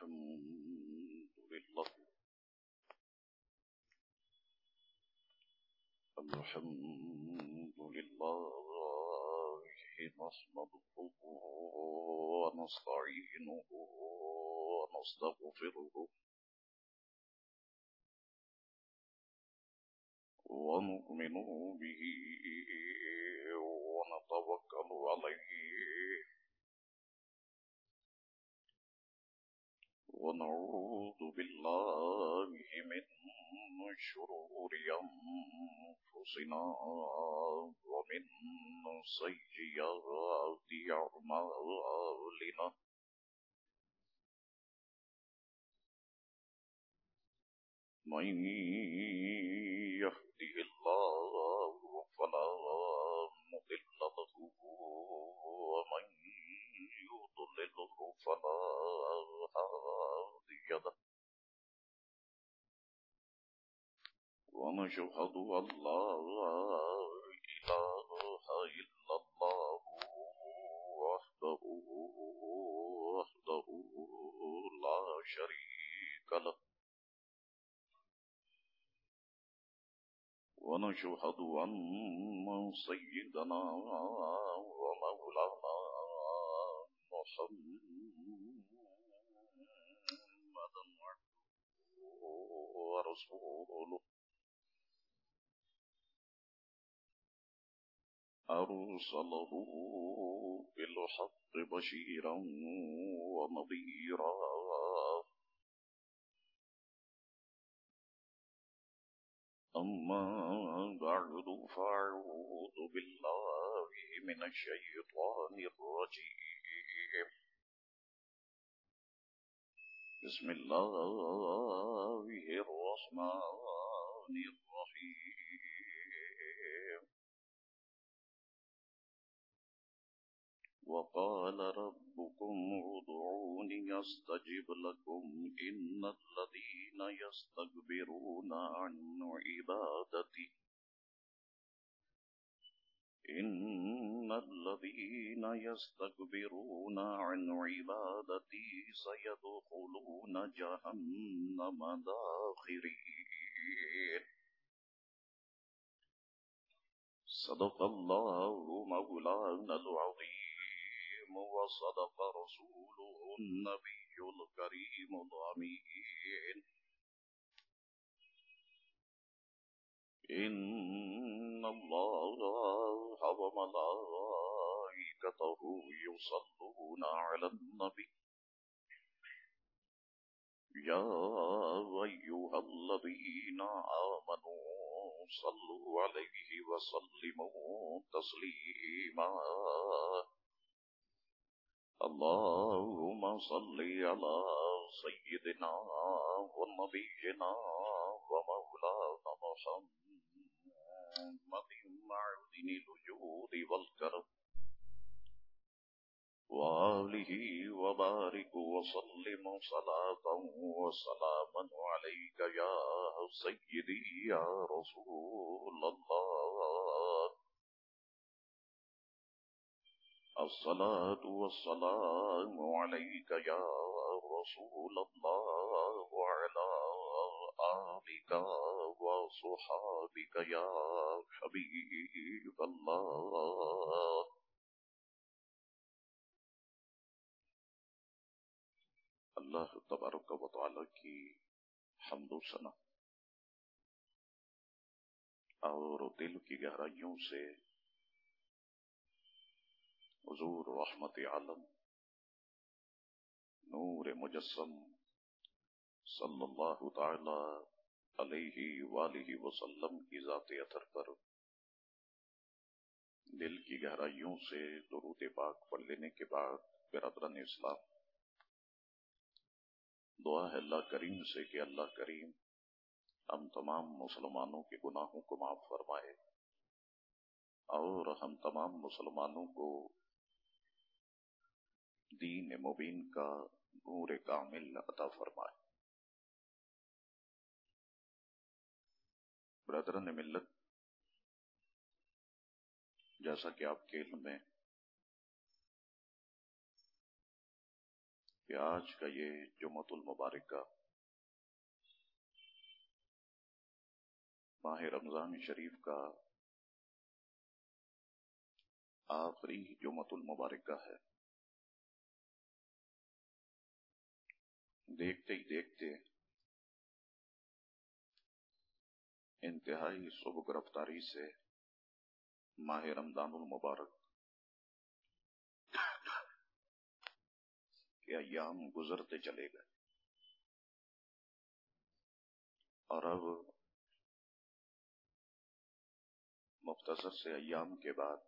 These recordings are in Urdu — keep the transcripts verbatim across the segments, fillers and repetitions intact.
الحمد لله الحمد لله نحمده ونستعينه ونستغفره ونؤمن به ونتوكل عليه ونعوذ بالله من شرور أنفسنا ومن سيئات أعمالنا من يهده الله فلا مضل له ومن يضلله فلا هادي له ونشهد أن لا إله إلا الله وحده وحده لا شريك له ونشهد أن سيدنا ومولانا محمدا عبده ورسوله أرسله بالحق بشيرا ونذيرا أما بعد فأعوذ بالله من الشيطان الرجيم بسم الله الرحمن الرحيم وقال ربكم ادعوني أستجب لكم إن الذين يستكبرون عن عبادتي إن الذين يستكبرون عن عبادتي سيدخلون جهنم داخرين صدق الله مولانا العظيم وصدق رسوله النبي الكريم الأمين إن الله وملائكته يصلون على النبي يا أيها الذين آمنوا صلوا عليه وسلموا تسليما اللهم صل على سيدنا ونبينا ومولانا محمد معدن الوجود والكرم وآله وبارك وسلم صلاة وسلاما عليك يا سيدي يا رسول الله الصلاة والسلام عليك يا رسول الله وعلى آلك وصحابك يا حبيب الله اللہ تبارک و تعالی کی حمد و ثنا اور دل کی گہرائیوں سے حضور رحمت عالم نور مجسم صلی اللہ تعالی علیہ وآلہ وسلم کی ذات اطہر پر دل کی گہرائیوں سے درود پاک پڑھ لینے کے بعد برادران اسلام، دعا ہے اللہ کریم سے کہ اللہ کریم ہم تمام مسلمانوں کے گناہوں کو معاف فرمائے اور ہم تمام مسلمانوں کو دین مبین کا نور کامل عطا فرمائے۔ برادران ملت، جیسا کہ آپ کے علم میں کہ آج کا یہ جمعۃ المبارک کا ماہ رمضان شریف کا آخری جمعۃ المبارک کا ہے۔ دیکھتے ہی دیکھتے انتہائی سبک رفتاری سے ماہ رمضان المبارک کے ایام گزرتے چلے گئے، اور اب مختصر سے ایام کے بعد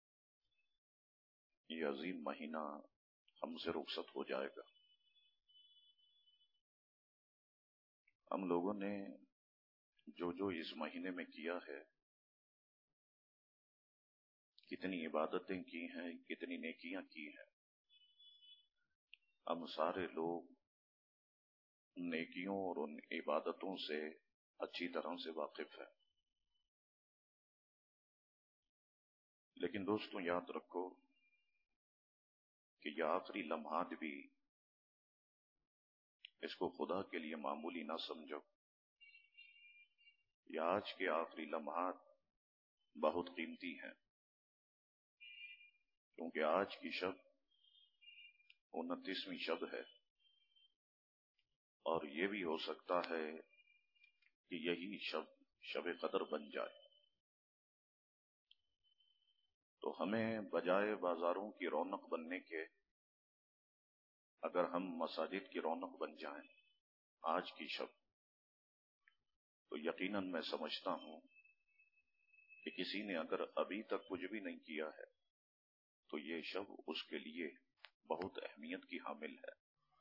یہ عظیم مہینہ ہم سے رخصت ہو جائے گا۔ ہم لوگوں نے جو جو اس مہینے میں کیا ہے، کتنی عبادتیں کی ہیں، کتنی نیکیاں کی ہیں، ہم سارے لوگ نیکیوں اور ان عبادتوں سے اچھی طرح سے واقف ہیں۔ لیکن دوستوں یاد رکھو کہ یہ آخری لمحات بھی اس کو خدا کے لیے معمولی نہ سمجھو۔ یہ آج کے آخری لمحات بہت قیمتی ہیں، کیونکہ آج کی شب انتیسویں شب ہے، اور یہ بھی ہو سکتا ہے کہ یہی شب شب قدر بن جائے۔ تو ہمیں بجائے بازاروں کی رونق بننے کے، اگر ہم مساجد کی رونق بن جائیں آج کی شب، تو یقیناً میں سمجھتا ہوں کہ کسی نے اگر ابھی تک کچھ بھی نہیں کیا ہے تو یہ شب اس کے لیے بہت اہمیت کی حامل ہے۔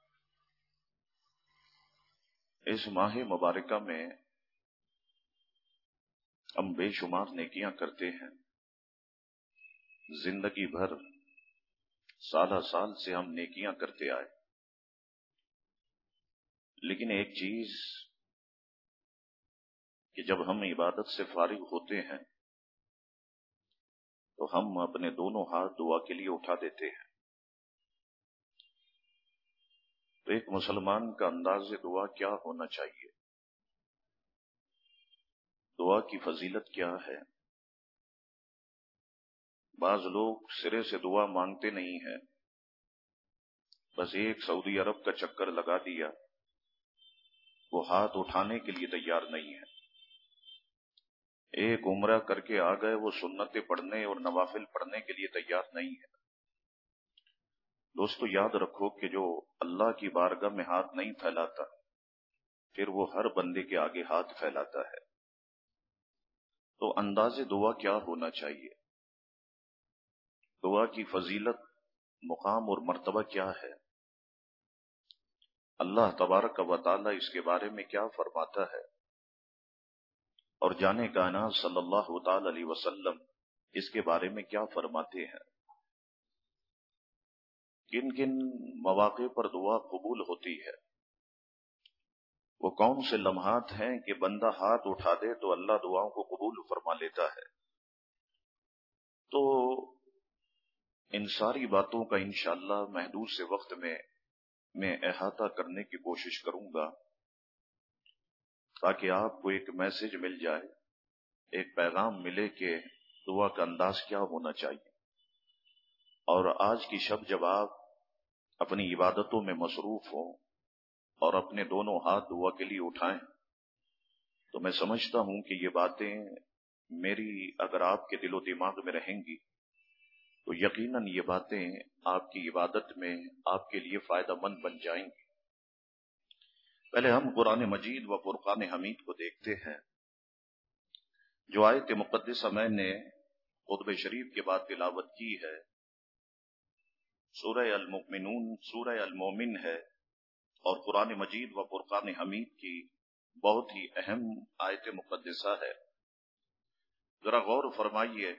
اس ماہ مبارکہ میں ہم بے شمار نیکیاں کرتے ہیں، زندگی بھر سالہ سال سے ہم نیکیاں کرتے آئے، لیکن ایک چیز کہ جب ہم عبادت سے فارغ ہوتے ہیں تو ہم اپنے دونوں ہاتھ دعا کے لیے اٹھا دیتے ہیں۔ تو ایک مسلمان کا انداز دعا کیا ہونا چاہیے؟ دعا کی فضیلت کیا ہے؟ بعض لوگ سرے سے دعا مانگتے نہیں ہیں، بس ایک سعودی عرب کا چکر لگا دیا، وہ ہاتھ اٹھانے کے لیے تیار نہیں ہے۔ ایک عمرہ کر کے آ گئے، وہ سنتیں پڑھنے اور نوافل پڑھنے کے لیے تیار نہیں ہے۔ دوستو یاد رکھو کہ جو اللہ کی بارگاہ میں ہاتھ نہیں پھیلاتا، پھر وہ ہر بندے کے آگے ہاتھ پھیلاتا ہے۔ تو انداز دعا کیا ہونا چاہیے؟ دعا کی فضیلت، مقام اور مرتبہ کیا ہے؟ اللہ تبارک و تعالی اس کے بارے میں کیا فرماتا ہے؟ اور جانے کائنات صلی اللہ تعالی علیہ وسلم اس کے بارے میں کیا فرماتے ہیں؟ کن کن مواقع پر دعا قبول ہوتی ہے؟ وہ کون سے لمحات ہیں کہ بندہ ہاتھ اٹھا دے تو اللہ دعاؤں کو قبول فرما لیتا ہے؟ تو ان ساری باتوں کا انشاءاللہ محدود سے وقت میں میں احاطہ کرنے کی کوشش کروں گا، تاکہ آپ کو ایک میسج مل جائے، ایک پیغام ملے کہ دعا کا انداز کیا ہونا چاہیے۔ اور آج کی شب جب آپ اپنی عبادتوں میں مصروف ہوں اور اپنے دونوں ہاتھ دعا کے لیے اٹھائیں، تو میں سمجھتا ہوں کہ یہ باتیں میری اگر آپ کے دل و دماغ میں رہیں گی تو یقیناً یہ باتیں آپ کی عبادت میں آپ کے لیے فائدہ مند بن جائیں گی۔ پہلے ہم قرآن مجید و فرقان حمید کو دیکھتے ہیں۔ جو آیت مقدسہ میں نے خطبہ شریف کے بعد تلاوت کی ہے، سورہ المؤمنون، سورہ المومن ہے، اور قرآن مجید و فرقان حمید کی بہت ہی اہم آیت مقدسہ ہے۔ ذرا غور فرمائیے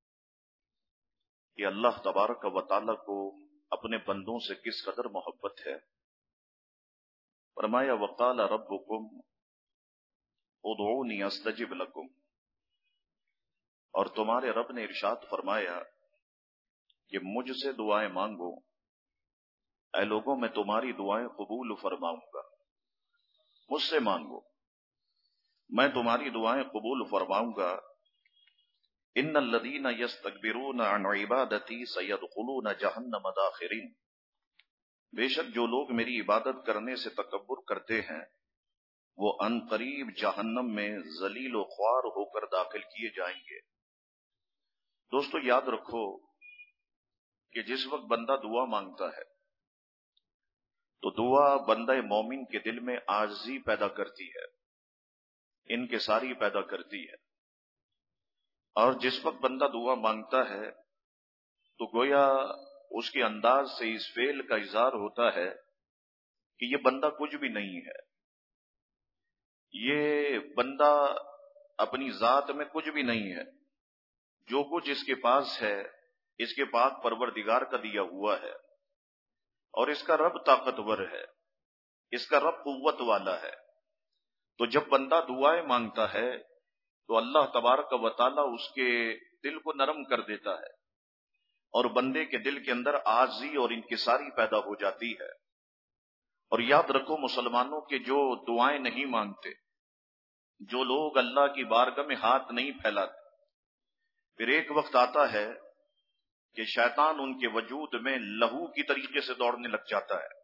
کہ اللہ تبارک و تعالی کو اپنے بندوں سے کس قدر محبت ہے۔ فرمایا وقال ربکم ادعونی استجب لکم، اور تمہارے رب نے ارشاد فرمایا کہ مجھ سے دعائیں مانگو اے لوگوں میں تمہاری دعائیں قبول فرماؤں گا، مجھ سے مانگو، میں تمہاری دعائیں قبول فرماؤں گا۔ ان الذین یستکبرون عن عبادتی سیدخلون جہنم داخرین، بے شک جو لوگ میری عبادت کرنے سے تکبر کرتے ہیں وہ ان قریب جہنم میں ذلیل و خوار ہو کر داخل کیے جائیں گے۔ دوستو یاد رکھو کہ جس وقت بندہ دعا مانگتا ہے تو دعا بندہ مومن کے دل میں عاجزی پیدا کرتی ہے، انکساری پیدا کرتی ہے، اور جس وقت بندہ دعا مانگتا ہے تو گویا اس کے انداز سے اس فعل کا اظہار ہوتا ہے کہ یہ بندہ کچھ بھی نہیں ہے، یہ بندہ اپنی ذات میں کچھ بھی نہیں ہے، جو کچھ اس کے پاس ہے اس کے پاک پروردگار کا دیا ہوا ہے، اور اس کا رب طاقتور ہے، اس کا رب قوت والا ہے۔ تو جب بندہ دعائیں مانگتا ہے تو اللہ تبارک و تعالی اس کے دل کو نرم کر دیتا ہے، اور بندے کے دل کے اندر عاجزی اور انکساری پیدا ہو جاتی ہے۔ اور یاد رکھو مسلمانوں کے جو دعائیں نہیں مانگتے، جو لوگ اللہ کی بارگاہ میں ہاتھ نہیں پھیلاتے، پھر ایک وقت آتا ہے کہ شیطان ان کے وجود میں لہو کی طریقے سے دوڑنے لگ جاتا ہے،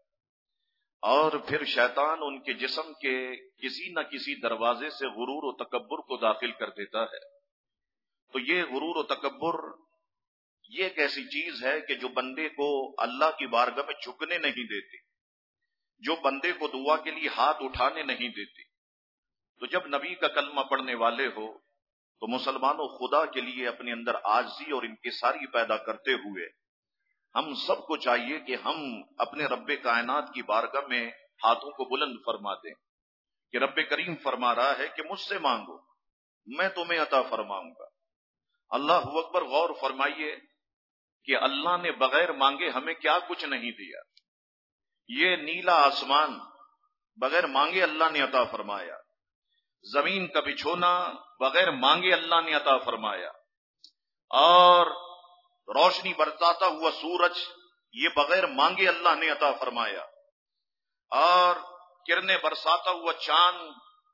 اور پھر شیطان ان کے جسم کے کسی نہ کسی دروازے سے غرور و تکبر کو داخل کر دیتا ہے۔ تو یہ غرور و تکبر یہ ایک ایسی چیز ہے کہ جو بندے کو اللہ کی بارگاہ میں جھکنے نہیں دیتی، جو بندے کو دعا کے لیے ہاتھ اٹھانے نہیں دیتی۔ تو جب نبی کا کلمہ پڑھنے والے ہو تو مسلمانوں خدا کے لیے اپنے اندر عاجزی اور انکساری پیدا کرتے ہوئے ہم سب کو چاہیے کہ ہم اپنے رب کائنات کی بارگاہ میں ہاتھوں کو بلند فرما دیں کہ رب کریم فرما رہا ہے کہ مجھ سے مانگو، میں تمہیں عطا فرماؤں گا۔ اللہ اکبر، غور فرمائیے کہ اللہ نے بغیر مانگے ہمیں کیا کچھ نہیں دیا۔ یہ نیلا آسمان بغیر مانگے اللہ نے عطا فرمایا، زمین کا بچھونا بغیر مانگے اللہ نے عطا فرمایا، اور روشنی برساتا ہوا سورج یہ بغیر مانگے اللہ نے عطا فرمایا، اور کرنیں برساتا ہوا چاند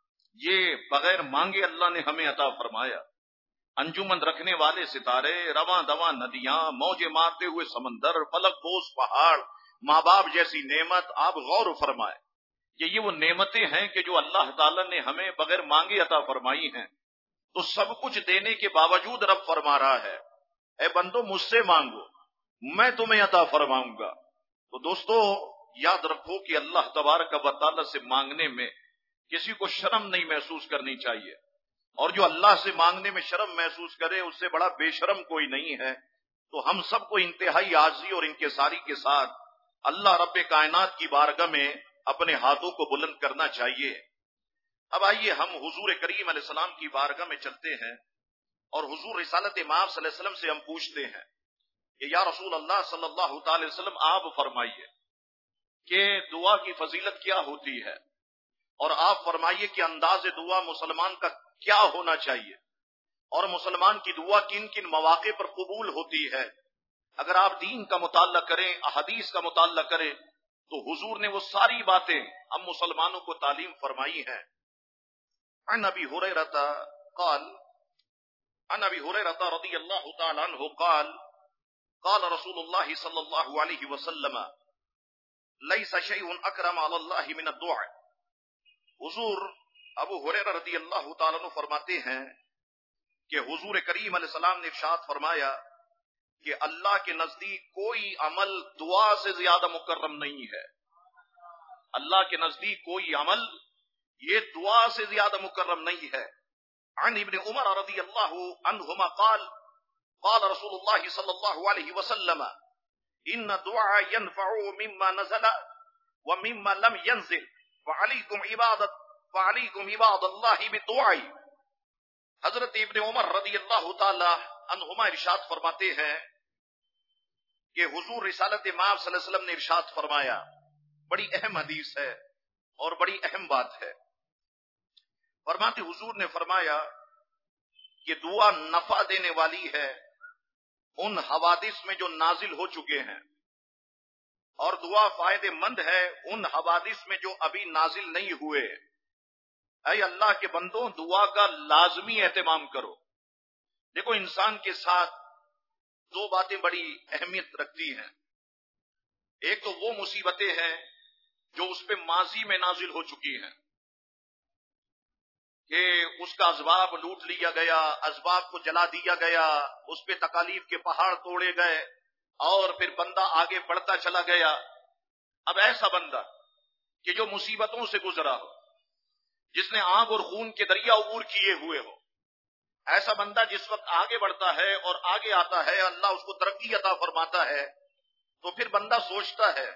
یہ بغیر مانگے اللہ نے ہمیں عطا فرمایا، انجمن رکھنے والے ستارے، رواں دواں ندیاں، موجیں مارتے ہوئے سمندر، فلک بوس پہاڑ، ماں باپ جیسی نعمت۔ آپ غور فرمائے کہ یہ وہ نعمتیں ہیں کہ جو اللہ تعالیٰ نے ہمیں بغیر مانگے عطا فرمائی ہیں۔ تو سب کچھ دینے کے باوجود رب فرما رہا ہے اے بندو مجھ سے مانگو، میں تمہیں عطا فرماؤں گا۔ تو دوستو یاد رکھو کہ اللہ تبارک و تعالیٰ سے مانگنے میں کسی کو شرم نہیں محسوس کرنی چاہیے، اور جو اللہ سے مانگنے میں شرم محسوس کرے اس سے بڑا بے شرم کوئی نہیں ہے۔ تو ہم سب کو انتہائی عاجزی اور انکساری کے ساتھ اللہ رب کائنات کی بارگاہ میں اپنے ہاتھوں کو بلند کرنا چاہیے۔ اب آئیے ہم حضور کریم علیہ السلام کی بارگاہ میں چلتے ہیں، اور حضور رسالت مآب صلی اللہ علیہ وسلم سے ہم پوچھتے ہیں کہ یا رسول اللہ صلی اللہ تعالی وسلم آپ فرمائیے کہ دعا کی فضیلت کیا ہوتی ہے، اور آپ فرمائیے کہ انداز دعا مسلمان کا کیا ہونا چاہیے، اور مسلمان کی دعا کن کن مواقع پر قبول ہوتی ہے۔ اگر آپ دین کا مطالعہ کریں، احادیث کا مطالعہ کریں، تو حضور نے وہ ساری باتیں ہم مسلمانوں کو تعلیم فرمائی ہیں۔ عن ابی ہریرہ قال عن ابی ہریرہ رضی اللہ تعالی عنہ قال قال رسول اللہ صلی اللہ علیہ وسلم لیس شیء اکرم علی اللہ من الدعاء۔ حضور ابو ہریرہ رضی اللہ تعالی عنہ فرماتے ہیں کہ حضور کریم علیہ السلام نے ارشاد فرمایا کہ اللہ کے نزدیک کوئی عمل دعا سے زیادہ مکرم نہیں ہے۔ اللہ کے نزدیک کوئی عمل یہ دعا سے زیادہ مکرم نہیں ہے۔ عن ابن عمر رضی اللہ عنہما قال قال رسول اللہ صلی اللہ علیہ وسلم ان دعا ينفع مما نزل ومما لم ينزل فعليكم عبادت فعليكم عباد اللہ بالدعاء۔ حضرت ابن عمر رضی اللہ تعالی عنہما ارشاد فرماتے ہیں کہ حضور رسالت مآب صلی اللہ علیہ وسلم نے ارشاد فرمایا، بڑی اہم حدیث ہے اور بڑی اہم بات ہے۔ فرماتے حضور نے فرمایا کہ دعا نفع دینے والی ہے ان حوادث میں جو نازل ہو چکے ہیں، اور دعا فائدے مند ہے ان حوادث میں جو ابھی نازل نہیں ہوئے۔ اے اللہ کے بندوں، دعا کا لازمی اہتمام کرو۔ دیکھو، انسان کے ساتھ دو باتیں بڑی اہمیت رکھتی ہیں۔ ایک تو وہ مصیبتیں ہیں جو اس پہ ماضی میں نازل ہو چکی ہیں، کہ اس کا اسباب لوٹ لیا گیا، اسباب کو جلا دیا گیا، اس پہ تکالیف کے پہاڑ توڑے گئے، اور پھر بندہ آگے بڑھتا چلا گیا۔ اب ایسا بندہ کہ جو مصیبتوں سے گزرا ہو، جس نے آگ اور خون کے دریا عبور کیے ہوئے ہو، ایسا بندہ جس وقت آگے بڑھتا ہے اور آگے آتا ہے، اللہ اس کو ترقی عطا فرماتا ہے، تو پھر بندہ سوچتا ہے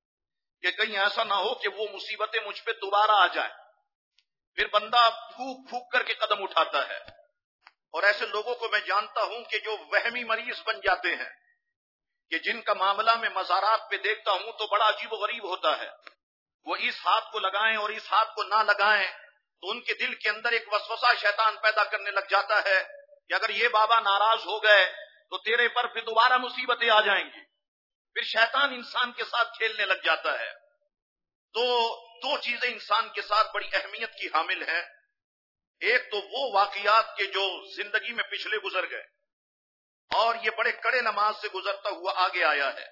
کہ کہیں ایسا نہ ہو کہ وہ مصیبتیں مجھ پہ دوبارہ آ جائیں۔ پھر بندہ پھونک پھونک کر کے قدم اٹھاتا ہے۔ اور ایسے لوگوں کو میں جانتا ہوں کہ جو وہمی مریض بن جاتے ہیں، کہ جن کا معاملہ میں مزارات پہ دیکھتا ہوں تو بڑا عجیب و غریب ہوتا ہے۔ وہ اس ہاتھ کو لگائیں اور اس ہاتھ کو نہ لگائیں تو ان کے دل کے اندر ایک وسوسہ شیطان پیدا کرنے لگ جاتا ہے کہ اگر یہ بابا ناراض ہو گئے تو تیرے پر پھر دوبارہ مصیبتیں آ جائیں گی۔ پھر شیطان انسان کے ساتھ کھیلنے لگ جاتا ہے۔ تو دو چیزیں انسان کے ساتھ بڑی اہمیت کی حامل ہیں۔ ایک تو وہ واقعات کے جو زندگی میں پچھلے گزر گئے اور یہ بڑے کڑے نماز سے گزرتا ہوا آگے آیا ہے،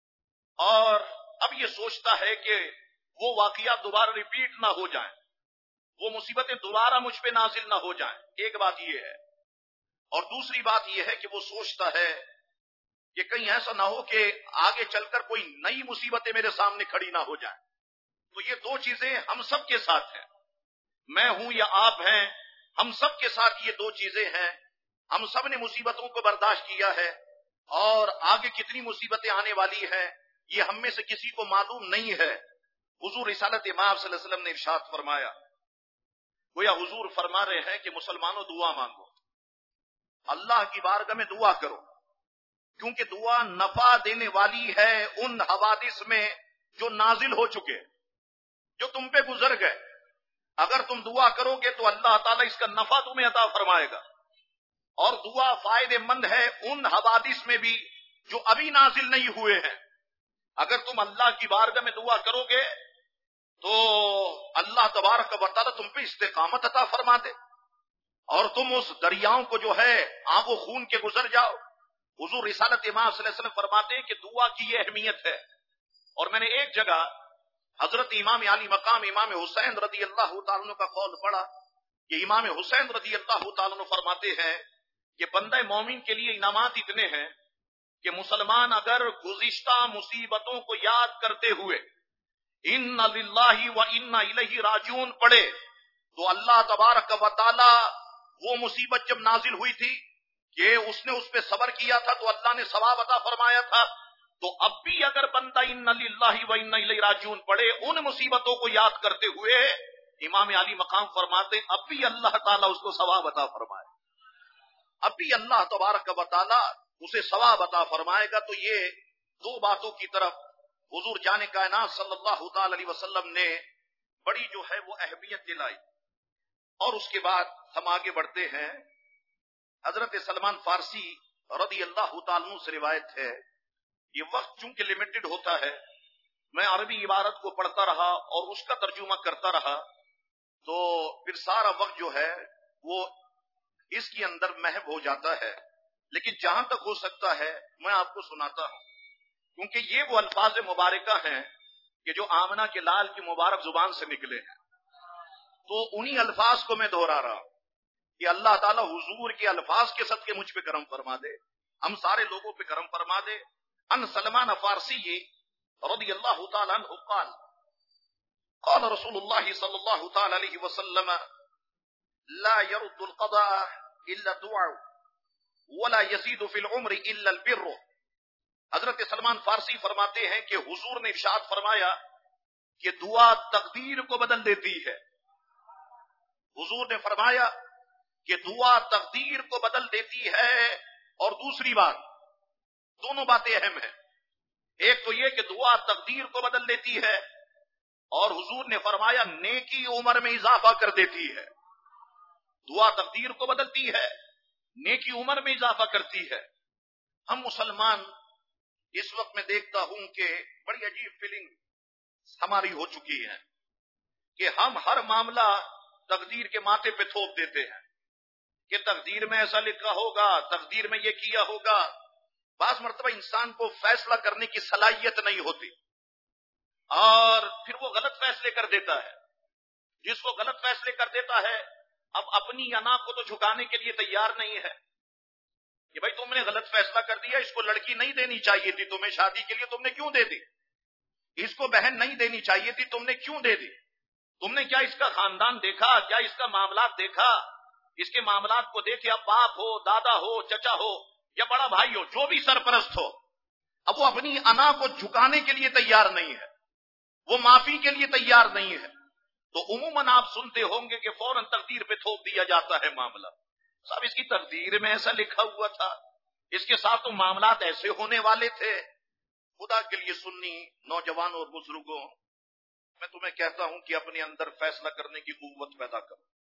اور اب یہ سوچتا ہے کہ وہ واقعات دوبارہ ریپیٹ نہ ہو جائیں، وہ مصیبتیں دوبارہ مجھ پہ نازل نہ ہو جائیں۔ ایک بات یہ ہے، اور دوسری بات یہ ہے کہ وہ سوچتا ہے کہ کہیں ایسا نہ ہو کہ آگے چل کر کوئی نئی مصیبتیں میرے سامنے کھڑی نہ ہو جائیں۔ تو یہ دو چیزیں ہم سب کے ساتھ ہیں، میں ہوں یا آپ ہیں، ہم سب کے ساتھ یہ دو چیزیں ہیں۔ ہم سب نے مصیبتوں کو برداشت کیا ہے، اور آگے کتنی مصیبتیں آنے والی ہیں یہ ہم میں سے کسی کو معلوم نہیں ہے۔ حضور رسالت مآب صلی اللہ علیہ وسلم نے ارشاد فرمایا، گویا حضور فرما رہے ہیں کہ مسلمانوں دعا مانگو، اللہ کی بارگاہ میں دعا کرو، کیونکہ دعا نفع دینے والی ہے ان حوادث میں جو نازل ہو چکے، جو تم پہ گزر گئے۔ اگر تم دعا کرو گے تو اللہ تعالیٰ اس کا نفع تمہیں عطا فرمائے گا۔ اور دعا فائدے مند ہے ان حوادث میں بھی جو ابھی نازل نہیں ہوئے ہیں۔ اگر تم اللہ کی بارگاہ میں دعا کرو گے تو اللہ تبارک و تعالیٰ تم پہ استقامت عطا فرما دے، اور تم اس دریاؤں کو جو ہے آب و خون کے گزر جاؤ۔ حضور رسالت امام صلی اللہ علیہ وسلم فرماتے ہیں کہ دعا کی یہ اہمیت ہے۔ اور میں نے ایک جگہ حضرت امام علی مقام امام حسین رضی اللہ تعالیٰ عنہ کا قول پڑھا کہ امام حسین رضی اللہ تعالیٰ عنہ فرماتے ہیں کہ بندہ مومن کے لیے انعامات اتنے ہیں کہ مسلمان اگر گزشتہ مصیبتوں کو یاد کرتے ہوئے ان للہ و انا الیہ راجعون پڑھے تو اللہ تبارک و تعالی وہ مصیبت جب نازل ہوئی تھی کہ اس نے اس پہ صبر کیا تھا تو اللہ نے ثواب عطا فرمایا تھا، تو اب بھی اگر بندہ ان للہ و انا الیہ راجعون پڑھے ان مصیبتوں کو یاد کرتے ہوئے، امام علی مقام فرماتے اب بھی اللہ تعالیٰ اس کو ثواب عطا فرمائے، اب بھی اللہ تبارک و تعالیٰ اسے ثواب عطا فرمائے گا۔ تو یہ دو باتوں کی طرف حضور جان کائنات صلی اللہ تعالی علیہ وسلم نے بڑی جو ہے وہ اہمیت دلائی۔ اور اس کے بعد ہم آگے بڑھتے ہیں۔ حضرت سلمان فارسی رضی اللہ تعالیٰ عنہ سے روایت ہے، یہ وقت چونکہ لمیٹڈ ہوتا ہے، میں عربی عبارت کو پڑھتا رہا اور اس کا ترجمہ کرتا رہا، تو پھر سارا وقت جو ہے وہ اس کے اندر محو ہو جاتا ہے، لیکن جہاں تک ہو سکتا ہے میں آپ کو سناتا ہوں، کیونکہ یہ وہ الفاظ مبارکہ ہیں کہ جو آمنہ کے لال کی مبارک زبان سے نکلے ہیں، تو انہی الفاظ کو میں دہرا رہا ہوں کہ اللہ تعالیٰ حضور کے الفاظ کے صدقے مجھ پہ کرم فرما دے، ہم سارے لوگوں پہ کرم فرما دے۔ ان سلمان فارسی رضی اللہ تعالیٰ عنہ قال قال رسول اللہ صلی اللہ تعالی علیہ وسلم لا يرد القضاء الا الدعاء ولا يزيد في العمر الا البر۔ حضرت سلمان فارسی فرماتے ہیں کہ حضور نے ارشاد فرمایا کہ دعا تقدیر کو بدل دیتی ہے۔ حضور نے فرمایا کہ دعا تقدیر کو بدل دیتی ہے، اور دوسری بات، دونوں باتیں اہم ہیں، ایک تو یہ کہ دعا تقدیر کو بدل دیتی ہے، اور حضور نے فرمایا نیکی عمر میں اضافہ کر دیتی ہے۔ دعا تقدیر کو بدلتی ہے، نیکی عمر میں اضافہ کرتی ہے۔ ہم مسلمان اس وقت میں دیکھتا ہوں کہ بڑی عجیب فیلنگ ہماری ہو چکی ہے کہ ہم ہر معاملہ تقدیر کے ماتھے پہ تھوپ دیتے ہیں کہ تقدیر میں ایسا لکھا ہوگا، تقدیر میں یہ کیا ہوگا. بعض مرتبہ انسان کو فیصلہ کرنے کی صلاحیت نہیں ہوتی اور پھر وہ غلط فیصلے کر دیتا ہے. جس کو غلط فیصلے کر دیتا ہے اب اپنی انا کو تو جھکانے کے لیے تیار نہیں ہے کہ بھائی تم نے غلط فیصلہ کر دیا، اس کو لڑکی نہیں دینی چاہیے تھی تمہیں، شادی کے لیے تم نے کیوں دے دی؟ اس کو بہن نہیں دینی چاہیے تھی، تم نے کیوں دے دی؟ تم نے کیا اس کا خاندان دیکھا؟ کیا اس کا معاملات دیکھا؟ اس کے معاملات کو دیکھے، اب باپ ہو، دادا ہو، چچا ہو یا بڑا بھائی ہو، جو بھی سرپرست ہو، اب وہ اپنی انا کو جھکانے کے لیے تیار نہیں ہے، وہ معافی کے لیے تیار نہیں ہے. تو عموماً آپ سنتے ہوں گے کہ فوراً تقدیر پہ تھوپ دیا جاتا ہے معاملہ. صاحب اس کی تقدیر میں ایسا لکھا ہوا تھا، اس کے ساتھ تو معاملات ایسے ہونے والے تھے. خدا کے لیے سنی نوجوانوں اور بزرگوں، میں تمہیں کہتا ہوں کہ اپنے اندر فیصلہ کرنے کی قوت پیدا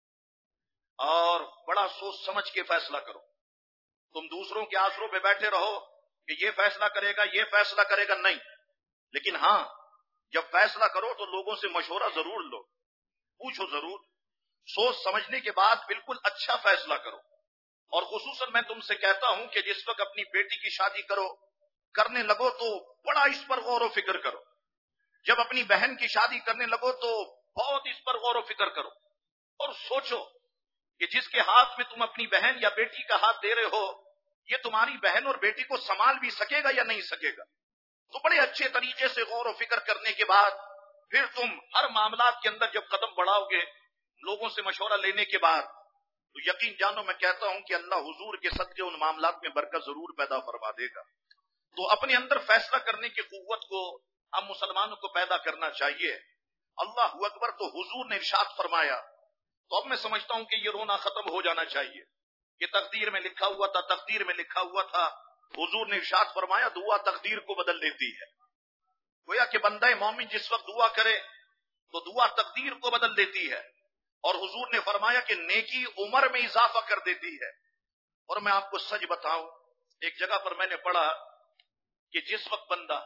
کرو اور بڑا سوچ سمجھ کے فیصلہ کرو. تم دوسروں کے آسروں پہ بیٹھے رہو کہ یہ فیصلہ کرے گا، یہ فیصلہ کرے گا، نہیں. لیکن ہاں جب فیصلہ کرو تو لوگوں سے مشورہ ضرور لو، پوچھو ضرور، سوچ سمجھنے کے بعد بالکل اچھا فیصلہ کرو. اور خصوصاً میں تم سے کہتا ہوں کہ جس وقت اپنی بیٹی کی شادی کرو کرنے لگو تو بڑا اس پر غور و فکر کرو. جب اپنی بہن کی شادی کرنے لگو تو بہت اس پر غور و فکر کرو اور سوچو کہ جس کے ہاتھ میں تم اپنی بہن یا بیٹی کا ہاتھ دے رہے ہو یہ تمہاری بہن اور بیٹی کو سنبھال بھی سکے گا یا نہیں سکے گا. تو بڑے اچھے طریقے سے غور و فکر کرنے کے بعد پھر تم ہر معاملات کے اندر جب قدم بڑھاؤ گے لوگوں سے مشورہ لینے کے بعد تو یقین جانو میں کہتا ہوں کہ اللہ حضور کے صدقے ان معاملات میں برکت ضرور پیدا فرما دے گا. تو اپنے اندر فیصلہ کرنے کی قوت کو ہم مسلمانوں کو پیدا کرنا چاہیے. اللہ اکبر. تو حضور نے ارشاد فرمایا تو اب میں سمجھتا ہوں کہ یہ رونا ختم ہو جانا چاہیے کہ تقدیر میں لکھا ہوا تھا، تقدیر میں لکھا ہوا تھا. حضور نے ارشاد فرمایا دعا تقدیر کو بدل دیتی ہے. گویا کہ بندہ مومن جس وقت دعا کرے تو دعا تقدیر کو بدل دیتی ہے. اور حضور نے فرمایا کہ نیکی عمر میں اضافہ کر دیتی ہے. اور میں آپ کو سچ بتاؤں، ایک جگہ پر میں نے پڑھا کہ جس وقت بندہ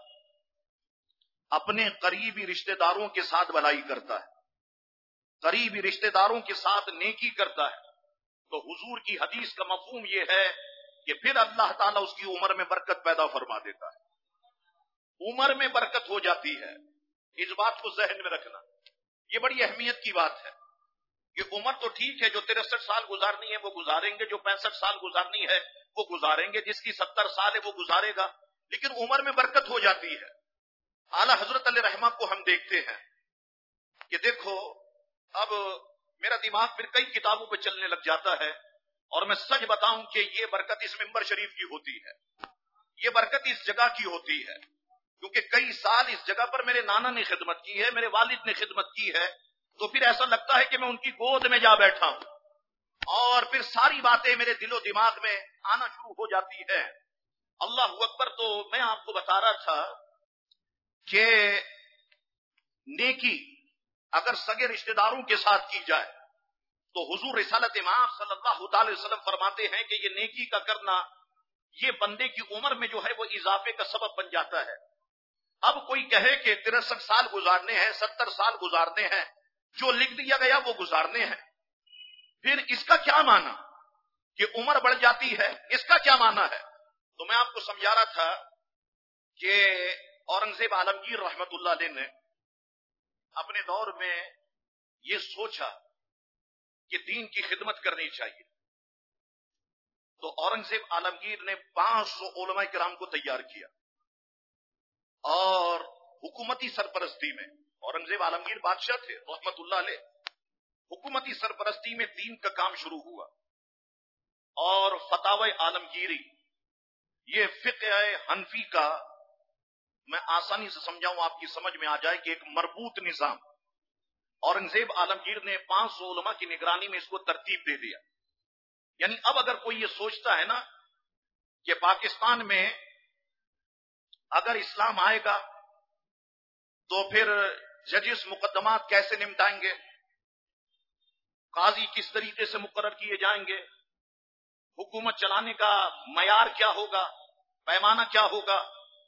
اپنے قریبی رشتہ داروں کے ساتھ بھلائی کرتا ہے، قریبی رشتہ داروں کے ساتھ نیکی کرتا ہے، تو حضور کی حدیث کا مفہوم یہ ہے کہ پھر اللہ تعالیٰ اس کی عمر میں برکت پیدا فرما دیتا ہے. عمر میں برکت ہو جاتی ہے. اس بات کو ذہن میں رکھنا، یہ بڑی اہمیت کی بات ہے کہ عمر تو ٹھیک ہے، جو تریسٹھ سال گزارنی ہے وہ گزاریں گے، جو پینسٹھ سال گزارنی ہے وہ گزاریں گے، جس کی ستر سال ہے وہ گزارے گا، لیکن عمر میں برکت ہو جاتی ہے. اعلیٰ حضرت علیہ رحمہ کو ہم دیکھتے ہیں کہ دیکھو اب میرا دماغ پھر کئی کتابوں پہ چلنے لگ جاتا ہے اور میں سچ بتاؤں کہ یہ برکت اس ممبر شریف کی ہوتی ہے، یہ برکت اس جگہ کی ہوتی ہے کیونکہ کئی سال اس جگہ پر میرے نانا نے خدمت کی ہے، میرے والد نے خدمت کی ہے، تو پھر ایسا لگتا ہے کہ میں ان کی گود میں جا بیٹھا ہوں اور پھر ساری باتیں میرے دل و دماغ میں آنا شروع ہو جاتی ہے. اللہ اکبر. تو میں آپ کو بتا رہا تھا کہ نیکی اگر سگے رشتہ داروں کے ساتھ کی جائے تو حضور رسالت مآب صلی اللہ تعالی وسلم فرماتے ہیں کہ یہ نیکی کا کرنا یہ بندے کی عمر میں جو ہے وہ اضافے کا سبب بن جاتا ہے. اب کوئی کہے کہ تریسٹھ سال گزارنے ہیں، ستر سال گزارنے ہیں، جو لکھ دیا گیا وہ گزارنے ہیں، پھر اس کا کیا معنی کہ عمر بڑھ جاتی ہے؟ اس کا کیا معنی ہے؟ تو میں آپ کو سمجھا رہا تھا کہ اورنگزیب عالمگیر رحمت اللہ علیہ نے اپنے دور میں یہ سوچا کہ دین کی خدمت کرنی چاہیے، تو اورنگزیب عالمگیر نے پانچ سو علماء کرام کو تیار کیا اور حکومتی سرپرستی میں، اورنگزیب عالمگیر بادشاہ تھے رحمت اللہ علیہ، حکومتی سرپرستی میں دین کا کام شروع ہوا اور فتاوی عالمگیری یہ فقہ حنفی کا میں آسانی سے سمجھاؤں آپ کی سمجھ میں آ جائے کہ ایک مربوط نظام اورنگزیب عالمگیر نے پانچ سو علماء کی نگرانی میں اس کو ترتیب دے دیا. یعنی اب اگر کوئی یہ سوچتا ہے نا کہ پاکستان میں اگر اسلام آئے گا تو پھر ججز مقدمات کیسے نمٹائیں گے، قاضی کس طریقے سے مقرر کیے جائیں گے، حکومت چلانے کا معیار کیا ہوگا، پیمانہ کیا ہوگا،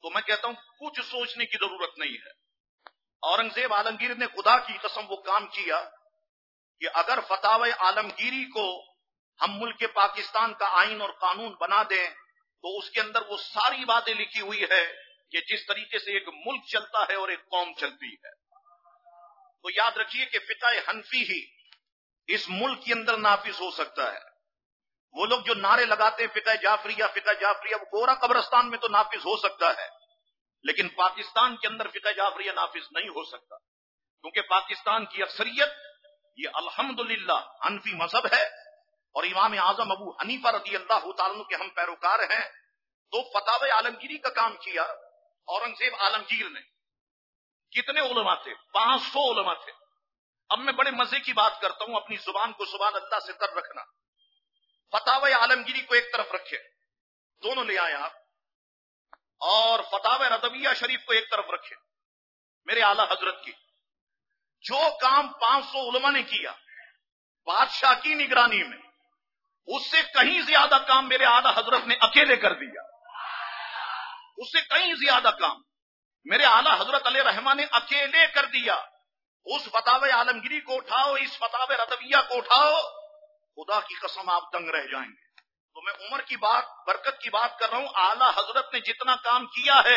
تو میں کہتا ہوں کچھ سوچنے کی ضرورت نہیں ہے. اورنگزیب عالمگیر نے خدا کی قسم وہ کام کیا کہ اگر فتاوی عالمگیری کو ہم ملک پاکستان کا آئین اور قانون بنا دیں تو اس کے اندر وہ ساری باتیں لکھی ہوئی ہے کہ جس طریقے سے ایک ملک چلتا ہے اور ایک قوم چلتی ہے. تو یاد رکھیے کہ فقہ حنفی ہی اس ملک کے اندر نافذ ہو سکتا ہے. وہ لوگ جو نعرے لگاتے ہیں فقہ جعفریہ فقہ جعفریہ، وہ گورا قبرستان میں تو نافذ ہو سکتا ہے لیکن پاکستان کے اندر فقہ جعفریہ نافذ نہیں ہو سکتا، کیونکہ پاکستان کی اکثریت یہ الحمدللہ حنفی مذہب ہے اور امام اعظم ابو حنیفہ رضی اللہ تعالیٰ عنہ کے ہم پیروکار ہیں. تو فتاوی عالمگیری کا کام کیا اورنگزیب عالمگیر نے. کتنے علماء تھے؟ پانچ سو علماء تھے. اب میں بڑے مزے کی بات کرتا ہوں، اپنی زبان کو سبحان اللہ سے تر رکھنا. فتاوی عالمگیری کو ایک طرف رکھے، دونوں لے آئے آپ، اور فتاوی رضویہ شریف کو ایک طرف رکھے میرے اعلی حضرت کی. جو کام پانچ سو علماء نے کیا بادشاہ کی نگرانی میں، اس سے کہیں زیادہ کام میرے اعلی حضرت نے اکیلے کر دیا. اس سے کہیں زیادہ کام میرے اعلی حضرت علیہ رحمہ نے اکیلے کر دیا. اس فتاوی عالمگیری کو اٹھاؤ، اس فتاوی رضویہ کو اٹھاؤ، خدا کی قسم آپ دنگ رہ جائیں گے. تو میں عمر کی بات، برکت کی بات کر رہا ہوں. اعلی حضرت نے جتنا کام کیا ہے،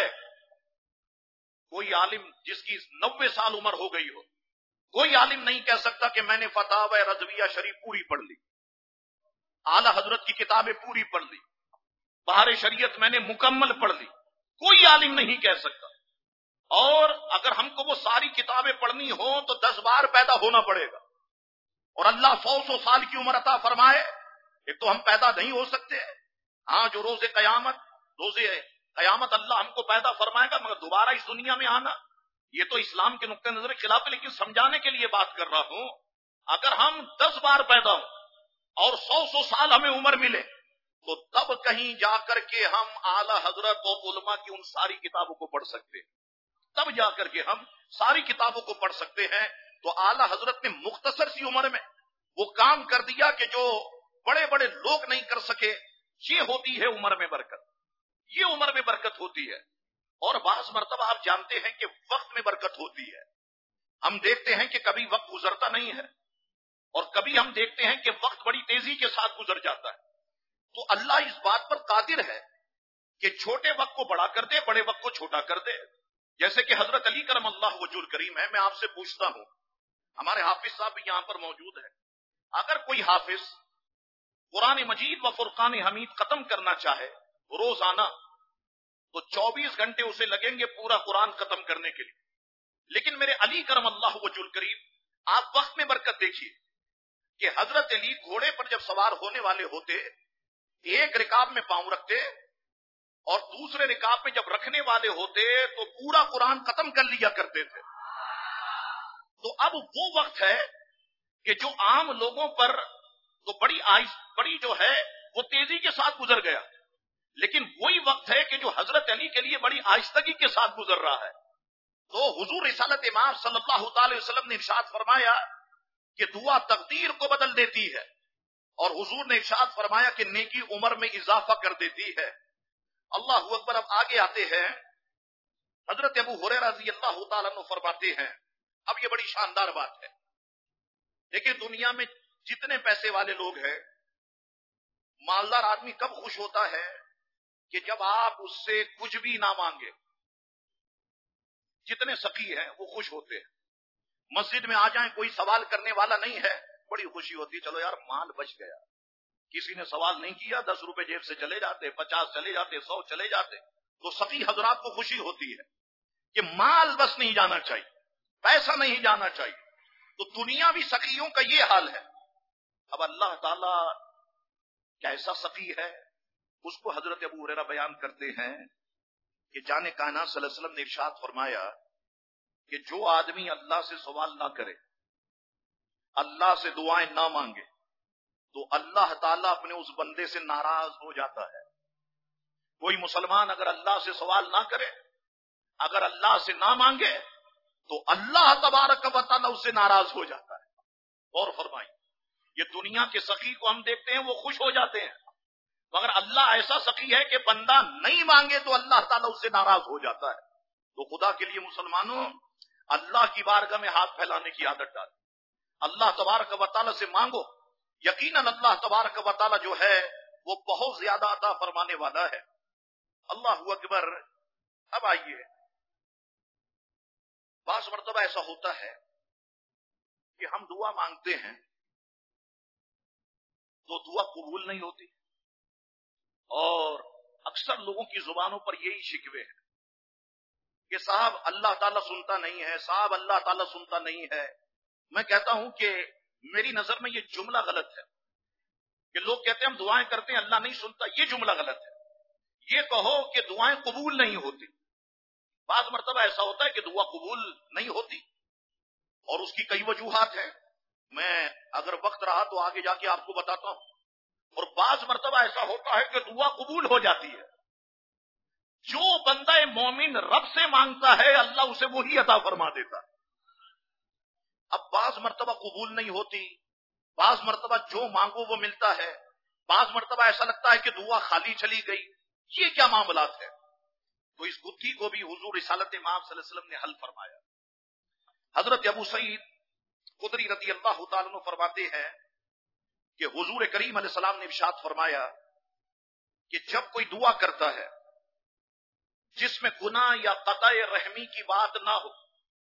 کوئی عالم جس کی نوے سال عمر ہو گئی ہو، کوئی عالم نہیں کہہ سکتا کہ میں نے فتاوی رضویہ شریف پوری پڑھ لی، اعلی حضرت کی کتابیں پوری پڑھ لی، بہار شریعت میں نے مکمل پڑھ لی. کوئی عالم نہیں کہہ سکتا. اور اگر ہم کو وہ ساری کتابیں پڑھنی ہوں تو دس بار پیدا ہونا پڑے گا، اور اللہ سو سو سال کی عمر عطا فرمائے. ایک تو ہم پیدا نہیں ہو سکتے، ہاں جو روز قیامت روز قیامت اللہ ہم کو پیدا فرمائے گا، مگر دوبارہ اس دنیا میں آنا یہ تو اسلام کے نقطۂ نظر کے خلاف ہے. لیکن سمجھانے کے لیے بات کر رہا ہوں، اگر ہم دس بار پیدا ہوں اور سو سو سال ہمیں عمر ملے تو تب کہیں جا کر کے ہم اعلی حضرت اور علماء کی ان ساری کتابوں کو پڑھ سکتے ہیں. تب جا کر کے ہم ساری کتابوں کو پڑھ سکتے ہیں. تو اعلی حضرت نے مختصر سی عمر میں وہ کام کر دیا کہ جو بڑے بڑے لوگ نہیں کر سکے. یہ ہوتی ہے عمر میں برکت، یہ عمر میں برکت ہوتی ہے. اور بعض مرتبہ آپ جانتے ہیں کہ وقت میں برکت ہوتی ہے. ہم دیکھتے ہیں کہ کبھی وقت گزرتا نہیں ہے اور کبھی ہم دیکھتے ہیں کہ وقت بڑی تیزی کے ساتھ گزر جاتا ہے. تو اللہ اس بات پر قادر ہے کہ چھوٹے وقت کو بڑا کر دے، بڑے وقت کو چھوٹا کر دے. جیسے کہ حضرت علی کرم اللہ وجہ الکریم ہے. میں آپ سے پوچھتا ہوں، ہمارے حافظ صاحب بھی یہاں پر موجود ہیں، اگر کوئی حافظ قرآن مجید و فرقان حمید ختم کرنا چاہے روزانہ تو چوبیس گھنٹے اسے لگیں گے پورا قرآن ختم کرنے کے لیے. لیکن میرے علی کرم اللہ وجہ الکریم، آپ وقت میں برکت دیکھیے کہ حضرت علی گھوڑے پر جب سوار ہونے والے ہوتے، ایک رکاب میں پاؤں رکھتے اور دوسرے رکاب میں جب رکھنے والے ہوتے تو پورا قرآن ختم کر لیا کرتے تھے. تو اب وہ وقت ہے کہ جو عام لوگوں پر تو بڑی آہست بڑی جو ہے وہ تیزی کے ساتھ گزر گیا، لیکن وہی وقت ہے کہ جو حضرت علی کے لیے بڑی آہستگی کے ساتھ گزر رہا ہے. تو حضور رسالت امام صلی اللہ تعالی وسلم نے ارشاد فرمایا کہ دعا تقدیر کو بدل دیتی ہے، اور حضور نے ارشاد فرمایا کہ نیکی عمر میں اضافہ کر دیتی ہے. اللہ اکبر. اب آگے آتے ہیں، حضرت ابو ہریرہ رضی اللہ تعالیٰ عنہ فرماتے ہیں، اب یہ بڑی شاندار بات ہے. دیکھیں دنیا میں جتنے پیسے والے لوگ ہیں، مالدار آدمی کب خوش ہوتا ہے کہ جب آپ اس سے کچھ بھی نہ مانگے. جتنے سخی ہیں وہ خوش ہوتے ہیں. مسجد میں آ جائیں، کوئی سوال کرنے والا نہیں ہے، بڑی خوشی ہوتی، چلو یار مال بچ گیا. کسی نے سوال نہیں کیا، دس روپے جیب سے چلے جاتے، پچاس چلے جاتے، سو چلے جاتے. تو سخی حضرات کو خوشی ہوتی ہے کہ مال بس نہیں جانا چاہیے، پیسہ نہیں جانا چاہیے. تو دنیا بھی سخیوں کا یہ حال ہے. اب اللہ تعالی کیسا سخی ہے اس کو حضرت ابو ہریرہ بیان کرتے ہیں کہ جان کائنات صلی اللہ علیہ وسلم نے ارشاد فرمایا کہ جو آدمی اللہ سے سوال نہ کرے، اللہ سے دعائیں نہ مانگے، تو اللہ تعالیٰ اپنے اس بندے سے ناراض ہو جاتا ہے. کوئی مسلمان اگر اللہ سے سوال نہ کرے، اگر اللہ سے نہ مانگے، تو اللہ تبارک و تعالیٰ اس سے ناراض ہو جاتا ہے. اور فرمائی، یہ دنیا کے سخی کو ہم دیکھتے ہیں وہ خوش ہو جاتے ہیں. مگر اللہ ایسا سخی ہے کہ بندہ نہیں مانگے تو اللہ تعالیٰ اس سے ناراض ہو جاتا ہے. تو خدا کے لیے مسلمانوں اللہ کی بارگاہ میں ہاتھ پھیلانے کی عادت ڈال. اللہ تبارک و تعالیٰ سے مانگو. یقیناً اللہ تبارک و تعالیٰ جو ہے وہ بہت زیادہ عطا فرمانے والا ہے. اللہ اکبر. اب آئیے، بعض مرتبہ ایسا ہوتا ہے کہ ہم دعا مانگتے ہیں تو دعا قبول نہیں ہوتی، اور اکثر لوگوں کی زبانوں پر یہی شکوے ہیں کہ صاحب اللہ تعالیٰ سنتا نہیں ہے، صاحب اللہ تعالیٰ سنتا نہیں ہے. میں کہتا ہوں کہ میری نظر میں یہ جملہ غلط ہے کہ لوگ کہتے ہیں ہم دعائیں کرتے ہیں اللہ نہیں سنتا. یہ جملہ غلط ہے. یہ کہو کہ دعائیں قبول نہیں ہوتی. بعض مرتبہ ایسا ہوتا ہے کہ دعا قبول نہیں ہوتی اور اس کی کئی وجوہات ہیں. میں اگر وقت رہا تو آگے جا کے آپ کو بتاتا ہوں. اور بعض مرتبہ ایسا ہوتا ہے کہ دعا قبول ہو جاتی ہے. جو بندہ مومن رب سے مانگتا ہے اللہ اسے وہی عطا فرما دیتا ہے. اب بعض مرتبہ قبول نہیں ہوتی، بعض مرتبہ جو مانگو وہ ملتا ہے، بعض مرتبہ ایسا لگتا ہے کہ دعا خالی چلی گئی. یہ کیا معاملات ہے؟ تو اس گتھی کو بھی حضور رسالت امام صلی اللہ علیہ وسلم نے حل فرمایا. حضرت ابو سعید خدری رضی اللہ تعالیٰ عنہ فرماتے ہیں کہ حضور کریم علیہ السلام نے ارشاد فرمایا کہ جب کوئی دعا کرتا ہے جس میں گناہ یا قطع رحمی کی بات نہ ہو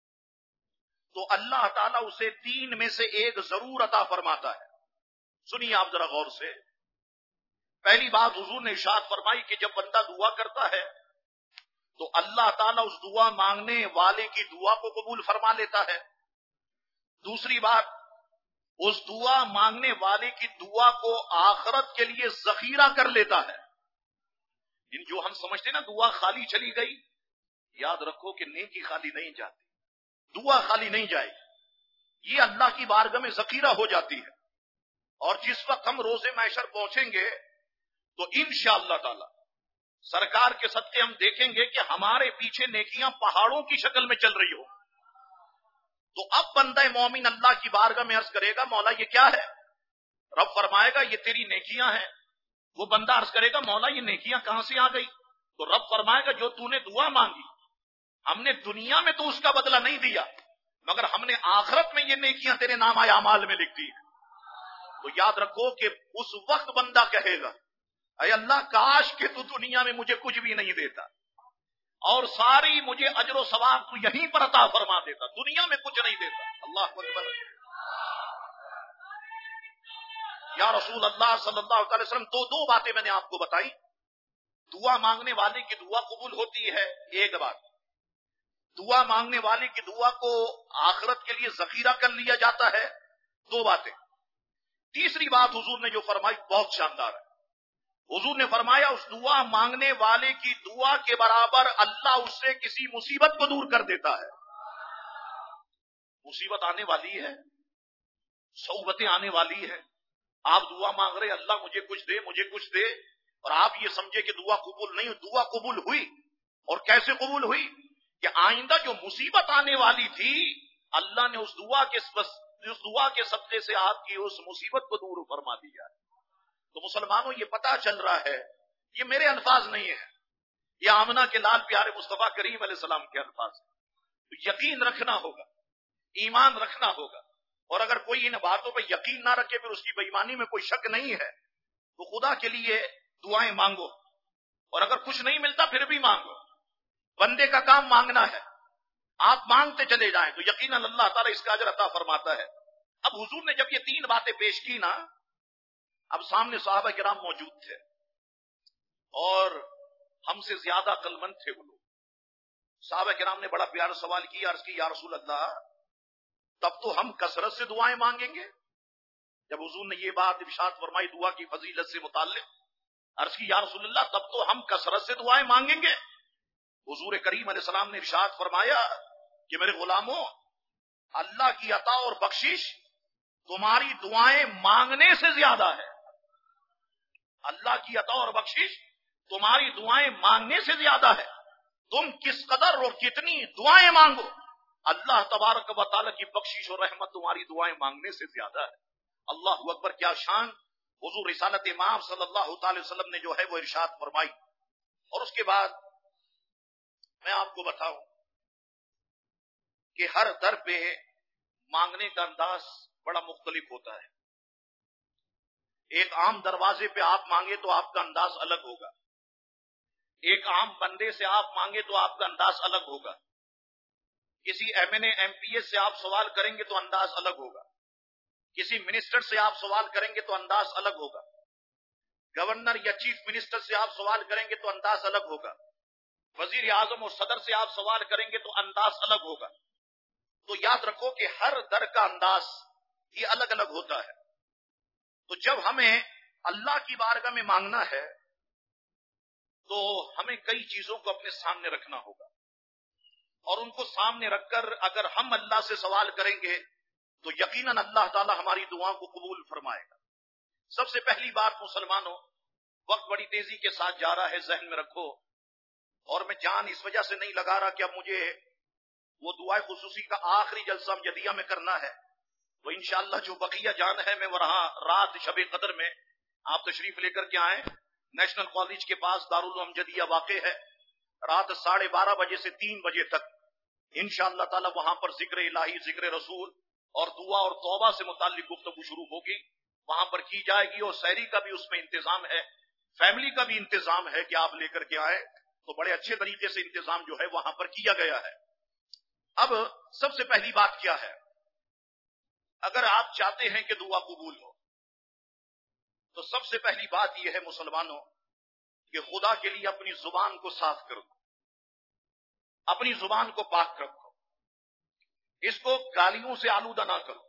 تو اللہ تعالیٰ اسے تین میں سے ایک ضرور عطا فرماتا ہے. سنیے آپ ذرا غور سے. پہلی بات حضور نے ارشاد فرمائی کہ جب بندہ دعا کرتا ہے تو اللہ تعالیٰ اس دعا مانگنے والے کی دعا کو قبول فرما لیتا ہے. دوسری بات، اس دعا مانگنے والے کی دعا کو آخرت کے لیے ذخیرہ کر لیتا ہے. ان جو ہم سمجھتے ہیں نا دعا خالی چلی گئی، یاد رکھو کہ نیکی خالی نہیں جاتی، دعا خالی نہیں جائے گی، یہ اللہ کی بارگاہ میں ذخیرہ ہو جاتی ہے. اور جس وقت ہم روزے محشر پہنچیں گے تو انشاءاللہ تعالی سرکار کے صدقے ہم دیکھیں گے کہ ہمارے پیچھے نیکیاں پہاڑوں کی شکل میں چل رہی ہو. تو اب بندہ مومن اللہ کی بارگاہ میں عرض کرے گا مولا یہ کیا ہے؟ رب فرمائے گا یہ تیری نیکیاں ہیں. وہ بندہ عرض کرے گا مولا یہ نیکیاں کہاں سے آ گئی؟ تو رب فرمائے گا جو تو نے دعا مانگی ہم نے دنیا میں تو اس کا بدلہ نہیں دیا، مگر ہم نے آخرت میں یہ نیکیاں تیرے نام اعمال میں لکھ دی. تو یاد رکھو کہ اس وقت بندہ کہے گا اے اللہ کاش کہ تو دنیا میں مجھے کچھ بھی نہیں دیتا اور ساری مجھے اجر و ثواب تو یہیں پر عطا فرما دیتا، دنیا میں کچھ نہیں دیتا. اللہ اکبر. یا رسول اللہ صلی اللہ علیہ وسلم تو دو باتیں میں نے آپ کو بتائی. دعا مانگنے والے کی دعا قبول ہوتی ہے، ایک بات. دعا مانگنے والے کی دعا کو آخرت کے لیے ذخیرہ کر لیا جاتا ہے، دو باتیں. تیسری بات حضور نے جو فرمائی بہت شاندار ہے. حضور نے فرمایا اس دعا مانگنے والے کی دعا کے برابر اللہ اس سے کسی مصیبت کو دور کر دیتا ہے. مصیبت آنے والی ہے، صعوبتیں آنے والی ہے، آپ دعا مانگ رہے اللہ مجھے کچھ دے مجھے کچھ دے، اور آپ یہ سمجھے کہ دعا قبول نہیں. دعا قبول ہوئی. اور کیسے قبول ہوئی؟ کہ آئندہ جو مصیبت آنے والی تھی اللہ نے اس دعا کے اس دعا کے صدقے سے آپ کی اس مصیبت کو دور فرما دیا. تو مسلمانوں یہ پتا چل رہا ہے، یہ میرے الفاظ نہیں ہیں، یہ آمنہ کے لال پیارے مصطفیٰ کریم علیہ السلام کے الفاظ ہیں. تو یقین رکھنا ہوگا، ایمان رکھنا ہوگا. اور اگر کوئی ان باتوں پہ یقین نہ رکھے پھر اس کی بے ایمانی میں کوئی شک نہیں ہے تو خدا کے لیے دعائیں مانگو، اور اگر کچھ نہیں ملتا پھر بھی مانگو. بندے کا کام مانگنا ہے، آپ مانگتے چلے جائیں تو یقیناً اللہ تعالیٰ اس کا اجر عطا فرماتا ہے. اب حضور نے جب یہ تین باتیں پیش کی نا، اب سامنے صحابہ کرام موجود تھے اور ہم سے زیادہ عقل مند تھے وہ لوگ. صحابہ کرام نے بڑا پیارا سوال کیا، عرض کی یا رسول اللہ تب تو ہم کثرت سے دعائیں مانگیں گے. جب حضور نے یہ بات ارشاد فرمائی دعا کی فضیلت سے متعلق، عرض کی یا رسول اللہ تب تو ہم کثرت سے دعائیں مانگیں گے. حضور کریم علیہ السلام نے ارشاد فرمایا کہ میرے غلاموں اللہ کی عطا اور بخشش تمہاری دعائیں مانگنے سے زیادہ ہے. اللہ کی عطا اور بخشش تمہاری دعائیں مانگنے سے زیادہ ہے. تم کس قدر اور کتنی دعائیں مانگو اللہ تبارک و تعالیٰ کی بخشش اور رحمت تمہاری دعائیں مانگنے سے زیادہ ہے. اللہ اکبر، کیا شان حضور رسالت امام صلی اللہ تعالی وسلم نے جو ہے وہ ارشاد فرمائی. اور اس کے بعد میں آپ کو بتاؤں کہ ہر در پہ مانگنے کا انداز بڑا مختلف ہوتا ہے. ایک عام دروازے پہ آپ مانگے تو آپ کا انداز الگ ہوگا. ایک عام بندے سے آپ مانگے تو آپ کا انداز الگ ہوگا. کسی M N A M P S سے آپ سوال کریں گے تو انداز الگ ہوگا. کسی منسٹر سے آپ سوال کریں گے تو انداز الگ ہوگا. گورنر یا چیف منسٹر سے آپ سوال کریں گے تو انداز الگ ہوگا. وزیر اعظم اور صدر سے آپ سوال کریں گے تو انداز الگ ہوگا. تو یاد رکھو کہ ہر در کا انداز یہ الگ الگ ہوتا ہے. تو جب ہمیں اللہ کی بارگاہ میں مانگنا ہے تو ہمیں کئی چیزوں کو اپنے سامنے رکھنا ہوگا، اور ان کو سامنے رکھ کر اگر ہم اللہ سے سوال کریں گے تو یقیناً اللہ تعالی ہماری دعاؤں کو قبول فرمائے گا. سب سے پہلی بات مسلمانوں، وقت بڑی تیزی کے ساتھ جا رہا ہے، ذہن میں رکھو. اور میں جان اس وجہ سے نہیں لگا رہا کہ اب مجھے وہ دعائے خصوصی کا آخری جلسہ امجدیہ میں کرنا ہے، تو انشاءاللہ جو بقیہ جان ہے میں وہاں رات شب قدر میں آپ تشریف لے کر کے آئیں. نیشنل کالج کے پاس دارالعلوم امجدیہ واقع ہے. رات ساڑھے بارہ بجے سے تین بجے تک انشاءاللہ تعالی وہاں پر ذکر الہی، ذکر رسول اور دعا اور توبہ سے متعلق گفتگو شروع ہوگی. وہاں پر کی جائے گی، اور سحری کا بھی اس میں انتظام ہے، فیملی کا بھی انتظام ہے کہ آپ لے کر کے آئے. تو بڑے اچھے طریقے سے انتظام جو ہے وہاں پر کیا گیا ہے. اب سب سے پہلی بات کیا ہے، اگر آپ چاہتے ہیں کہ دعا قبول ہو تو سب سے پہلی بات یہ ہے مسلمانوں کہ خدا کے لیے اپنی زبان کو صاف کر دو، اپنی زبان کو پاک رکھو. اس کو گالیوں سے آلودہ نہ کرو،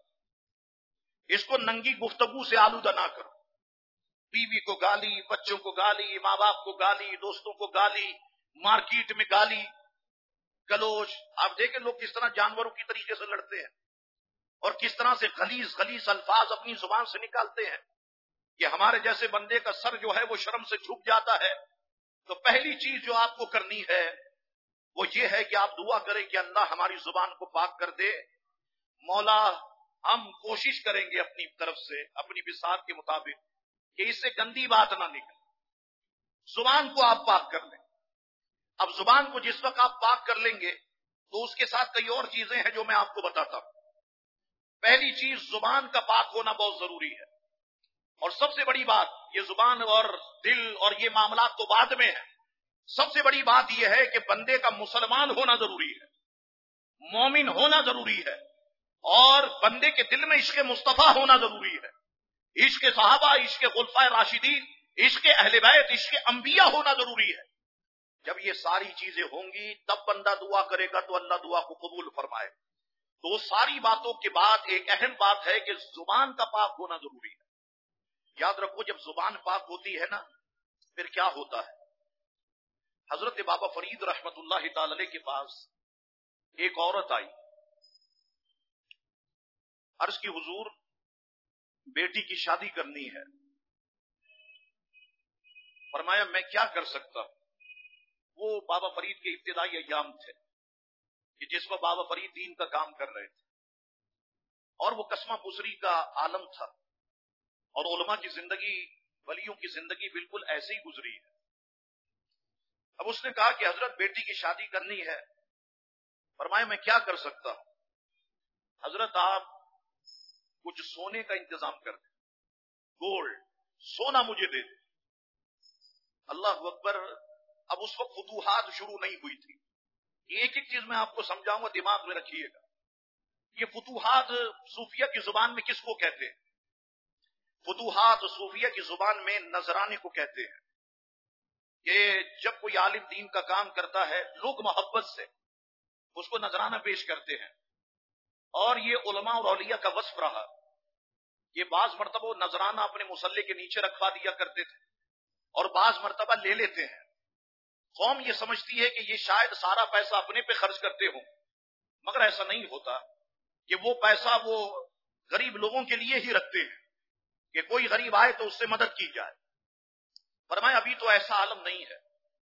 اس کو ننگی گفتگو سے آلودہ نہ کرو. بیوی کو گالی، بچوں کو گالی، ماں باپ کو گالی، دوستوں کو گالی، مارکیٹ میں گالی گلوچ. آپ دیکھیں لوگ کس طرح جانوروں کی طریقے سے لڑتے ہیں اور کس طرح سے غلیظ غلیظ الفاظ اپنی زبان سے نکالتے ہیں کہ ہمارے جیسے بندے کا سر جو ہے وہ شرم سے جھک جاتا ہے. تو پہلی چیز جو آپ کو کرنی ہے وہ یہ ہے کہ آپ دعا کریں کہ اللہ ہماری زبان کو پاک کر دے. مولا ہم کوشش کریں گے اپنی طرف سے، اپنی بساط کے مطابق، کہ اس سے گندی بات نہ نکلے. زبان کو آپ پاک کر لیں. اب زبان کو جس وقت آپ پاک کر لیں گے تو اس کے ساتھ کئی اور چیزیں ہیں جو میں آپ کو بتاتا ہوں. پہلی چیز زبان کا پاک ہونا بہت ضروری ہے، اور سب سے بڑی بات یہ زبان اور دل اور یہ معاملات تو بعد میں ہیں. سب سے بڑی بات یہ ہے کہ بندے کا مسلمان ہونا ضروری ہے، مومن ہونا ضروری ہے، اور بندے کے دل میں عشق مصطفیٰ ہونا ضروری ہے. عشق صحابہ، عشق خلفائے راشدین، عشق اہل بیت، عشق انبیاء ہونا ضروری ہے. جب یہ ساری چیزیں ہوں گی تب بندہ دعا کرے گا تو اللہ دعا کو قبول فرمائے. تو ساری باتوں کے بعد ایک اہم بات ہے کہ زبان کا پاک ہونا ضروری ہے. یاد رکھو جب زبان پاک ہوتی ہے نا پھر کیا ہوتا ہے. حضرت بابا فرید رحمت اللہ تعالی علیہ کے پاس ایک عورت آئی، عرض کی حضور بیٹی کی شادی کرنی ہے. فرمایا میں کیا کر سکتا ہوں. وہ بابا فرید کے ابتدائی ایام تھے کہ جس پر بابا فرید دین کا کام کر رہے تھے، اور وہ قسمہ پسری کا عالم تھا، اور علماء کی زندگی، ولیوں کی زندگی بالکل ایسے ہی گزری ہے. اب اس نے کہا کہ حضرت بیٹی کی شادی کرنی ہے. فرمایا میں کیا کر سکتا ہوں. حضرت آپ کچھ سونے کا انتظام کر دیں، گولڈ سونا مجھے دے دیں. اللہ اکبر. اب اس وقت فتوحات شروع نہیں ہوئی تھی. ایک ایک چیز میں آپ کو سمجھاؤں گا، دماغ میں رکھیے گا. یہ فتوحات صوفیہ کی زبان میں کس کو کہتے ہیں؟ فتوحات صوفیہ کی زبان میں نذرانے کو کہتے ہیں. کہ جب کوئی عالم دین کا کام کرتا ہے لوگ محبت سے اس کو نذرانہ پیش کرتے ہیں. اور یہ علماء اور اولیاء کا وصف رہا. یہ بعض مرتبہ وہ نذرانہ اپنے مصلے کے نیچے رکھوا دیا کرتے تھے اور بعض مرتبہ لے لیتے ہیں. قوم یہ سمجھتی ہے کہ یہ شاید سارا پیسہ اپنے پہ خرچ کرتے ہوں، مگر ایسا نہیں ہوتا. کہ وہ پیسہ وہ غریب لوگوں کے لیے ہی رکھتے ہیں کہ کوئی غریب آئے تو اس سے مدد کی جائے. فرمایا ابھی تو ایسا عالم نہیں ہے.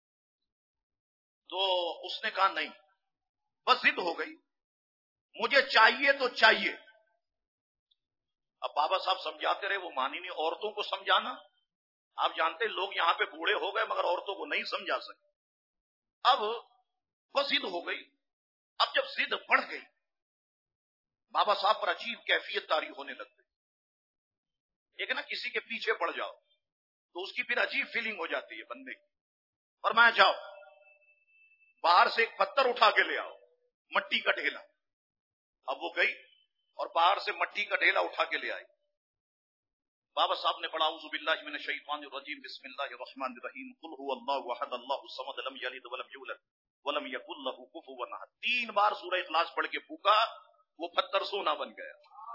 تو اس نے کہا نہیں، بس ضد ہو گئی، مجھے چاہیے تو چاہیے. اب بابا صاحب سمجھاتے رہے، وہ مانی نہیں. عورتوں کو سمجھانا، آپ جانتے ہیں لوگ یہاں پہ بوڑھے ہو گئے مگر عورتوں کو نہیں سمجھا سکے. اب وہ ضد ہو گئی. اب جب ضد بڑھ گئی، بابا صاحب پر عجیب کیفیت طاری ہونے لگ گئی. ایک نا کسی کے پیچھے پڑ جاؤ تو اس کی پھر عجیب فیلنگ ہو جاتی ہے بندے کی. فرمایا جاؤ باہر سے ایک پتھر اٹھا کے لے آؤ، مٹی کا ڈھیلا. اب وہ گئی اور باہر سے مٹی کا ڈھیلا اٹھا کے لے آئی. بابا صاحب نے پڑھا اعوذ باللہ من الشیطان الرجیم بسم اللہ الرحمن الرحیم قل هو اللہ احد اللہ الصمد لم یلد ولم یولد ولم یکن له کفوا احد. تین بار سورہ اخلاص پڑھ کے پھونکا، وہ پتھر سونا بن گیا.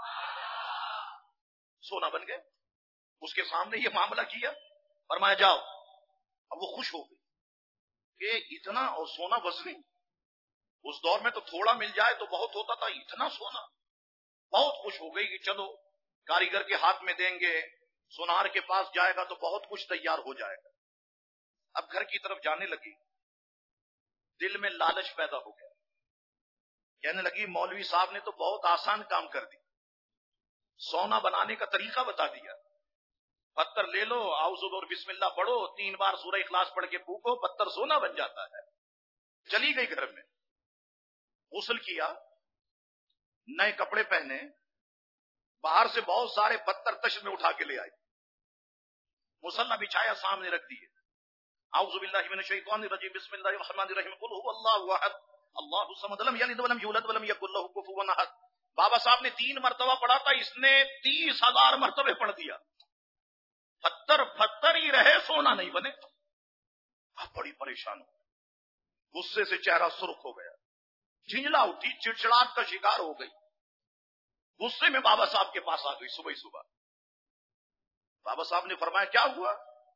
سونا بن گیا. اس کے سامنے یہ معاملہ کیا، فرمایا جاؤ. اب وہ خوش ہو گئی کہ اتنا، اور سونا وزنی. اس دور میں تو تھوڑا مل جائے تو بہت ہوتا تھا، اتنا سونا. بہت خوش ہو گئی کہ چلو کاریگر کے ہاتھ میں دیں گے، سونار کے پاس جائے گا تو بہت کچھ تیار ہو جائے گا. اب گھر کی طرف جانے لگی، دل میں لالچ پیدا ہو گیا. کہنے لگی مولوی صاحب نے تو بہت آسان کام کر دی، سونا بنانے کا طریقہ بتا دیا. پتھر لے لو، اعوذ اور بسم اللہ پڑھو، تین بار سورہ اخلاص پڑھ کے پھونکو، پتھر سونا بن جاتا ہے. چلی گئی گھر میں، غسل کیا، نئے کپڑے پہنے، باہر سے بہت سارے پتھر تشت میں اٹھا کے لے آئی. مصلی بچھایا، سامنے رکھ دیے. اعوذ باللہ من الشیطان الرجیم بسم اللہ الرحمن الرحیم قل هو اللہ احد اللہ الصمد لم یلد ولم یولد ولم یکن له کفوا احد. بابا صاحب نے تین مرتبہ پڑھا تھا، اس نے تیس ہزار مرتبہ پڑھ دیا. پتھر پتھر ہی رہے، سونا نہیں بنے. اب بڑی پریشان ہو، غصے سے چہرہ سرخ ہو گیا، جھنجلا اٹھی، چڑچڑاہٹ کا شکار ہو گئی. غصے میں بابا صاحب کے پاس آ گئی صبح ہی صبح. بابا صاحب نے فرمایا کیا ہوا؟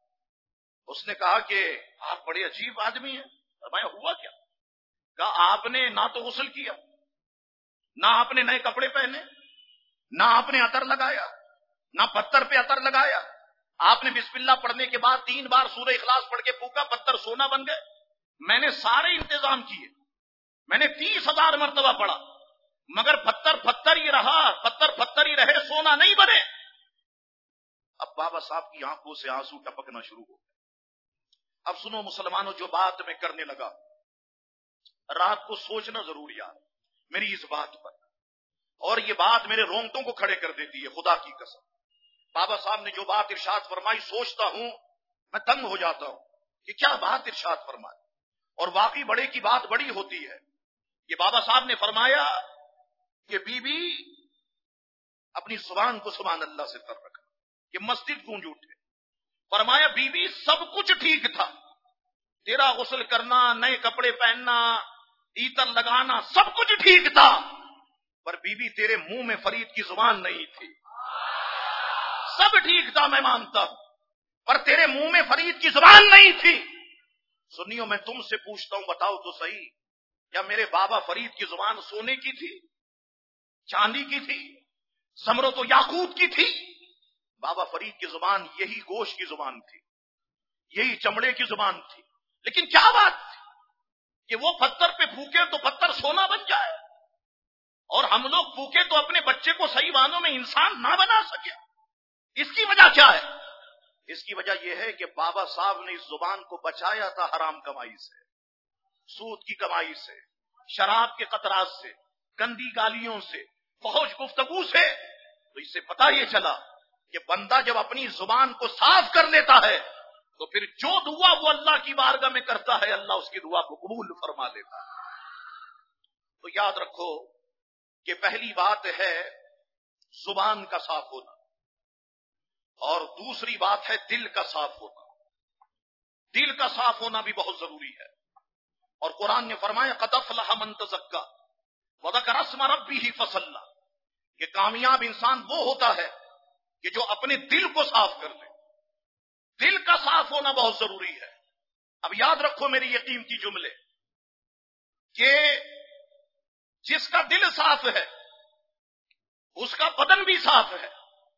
اس نے کہا کہ آپ بڑے عجیب آدمی ہیں. فرمایا ہوا کیا؟ کہا آپ نے نہ تو غسل کیا، نہ آپ نے نئے کپڑے پہنے، نہ آپ نے عطر لگایا، نہ پتھر پہ عطر لگایا. آپ نے بسم اللہ پڑھنے کے بعد تین بار سورہ اخلاص پڑھ کے پھونکا، پتھر سونا بن گئے. میں نے سارے انتظام کیے، میں نے تیس ہزار مرتبہ پڑھا، مگر پتھر پتھر ہی رہا، پتھر پتھر ہی رہے، سونا نہیں بنے. اب بابا صاحب کی آنکھوں سے آنسو ٹپکنا شروع ہو گئے. اب سنو مسلمانوں، جو بات میں کرنے لگا رات کو سوچنا ضروری ہے میری اس بات پر، اور یہ بات میرے رونگٹوں کو کھڑے کر دیتی ہے خدا کی قسم. بابا صاحب نے جو بات ارشاد فرمائی، سوچتا ہوں میں تنگ ہو جاتا ہوں کہ کیا بات ارشاد فرمائی، اور واقعی بڑے کی بات بڑی ہوتی ہے. یہ بابا صاحب نے فرمایا کہ بی بی اپنی زبان کو سبحان اللہ سے تر رکھنا کہ مسجد گونج اٹھے. فرمایا بی بی سب کچھ ٹھیک تھا، تیرا غسل کرنا، نئے کپڑے پہننا، عطر لگانا، سب کچھ ٹھیک تھا، پر بی بی تیرے منہ میں فرید کی زبان نہیں تھی. سب ٹھیک تھا میں مانتا ہوں، پر تیرے منہ میں فرید کی زبان نہیں تھی. سنیو میں تم سے پوچھتا ہوں، بتاؤ تو صحیح، کیا میرے بابا فرید کی زبان سونے کی تھی، چاندی کی تھی، زمرد و یاقوت کی تھی؟ بابا فرید کی زبان یہی گوشت کی زبان تھی، یہی چمڑے کی زبان تھی. لیکن کیا بات تھی کہ وہ پتھر پہ پھونکے تو پتھر سونا بن جائے، اور ہم لوگ پھونکے تو اپنے بچے کو صحیح معنوں میں انسان نہ بنا سکے. اس کی وجہ کیا ہے؟ اس کی وجہ یہ ہے کہ بابا صاحب نے اس زبان کو بچایا تھا حرام کمائی سے، سود کی کمائی سے، شراب کے قطرات سے، گندی گالیوں سے، فحش گفتگو سے. تو اس سے پتہ یہ چلا کہ بندہ جب اپنی زبان کو صاف کر لیتا ہے تو پھر جو دعا وہ اللہ کی بارگاہ میں کرتا ہے اللہ اس کی دعا کو قبول فرما لیتا ہے. تو یاد رکھو کہ پہلی بات ہے زبان کا صاف ہونا، اور دوسری بات ہے دل کا صاف ہونا. دل کا صاف ہونا بھی بہت ضروری ہے، اور قرآن نے فرمایا قد افلح من تزکا وذکر اسم ربہ فصلی، کہ کامیاب انسان وہ ہوتا ہے کہ جو اپنے دل کو صاف کر لے. دل کا صاف ہونا بہت ضروری ہے. اب یاد رکھو میری یہ قیمتی جملے کہ جس کا دل صاف ہے اس کا بدن بھی صاف ہے.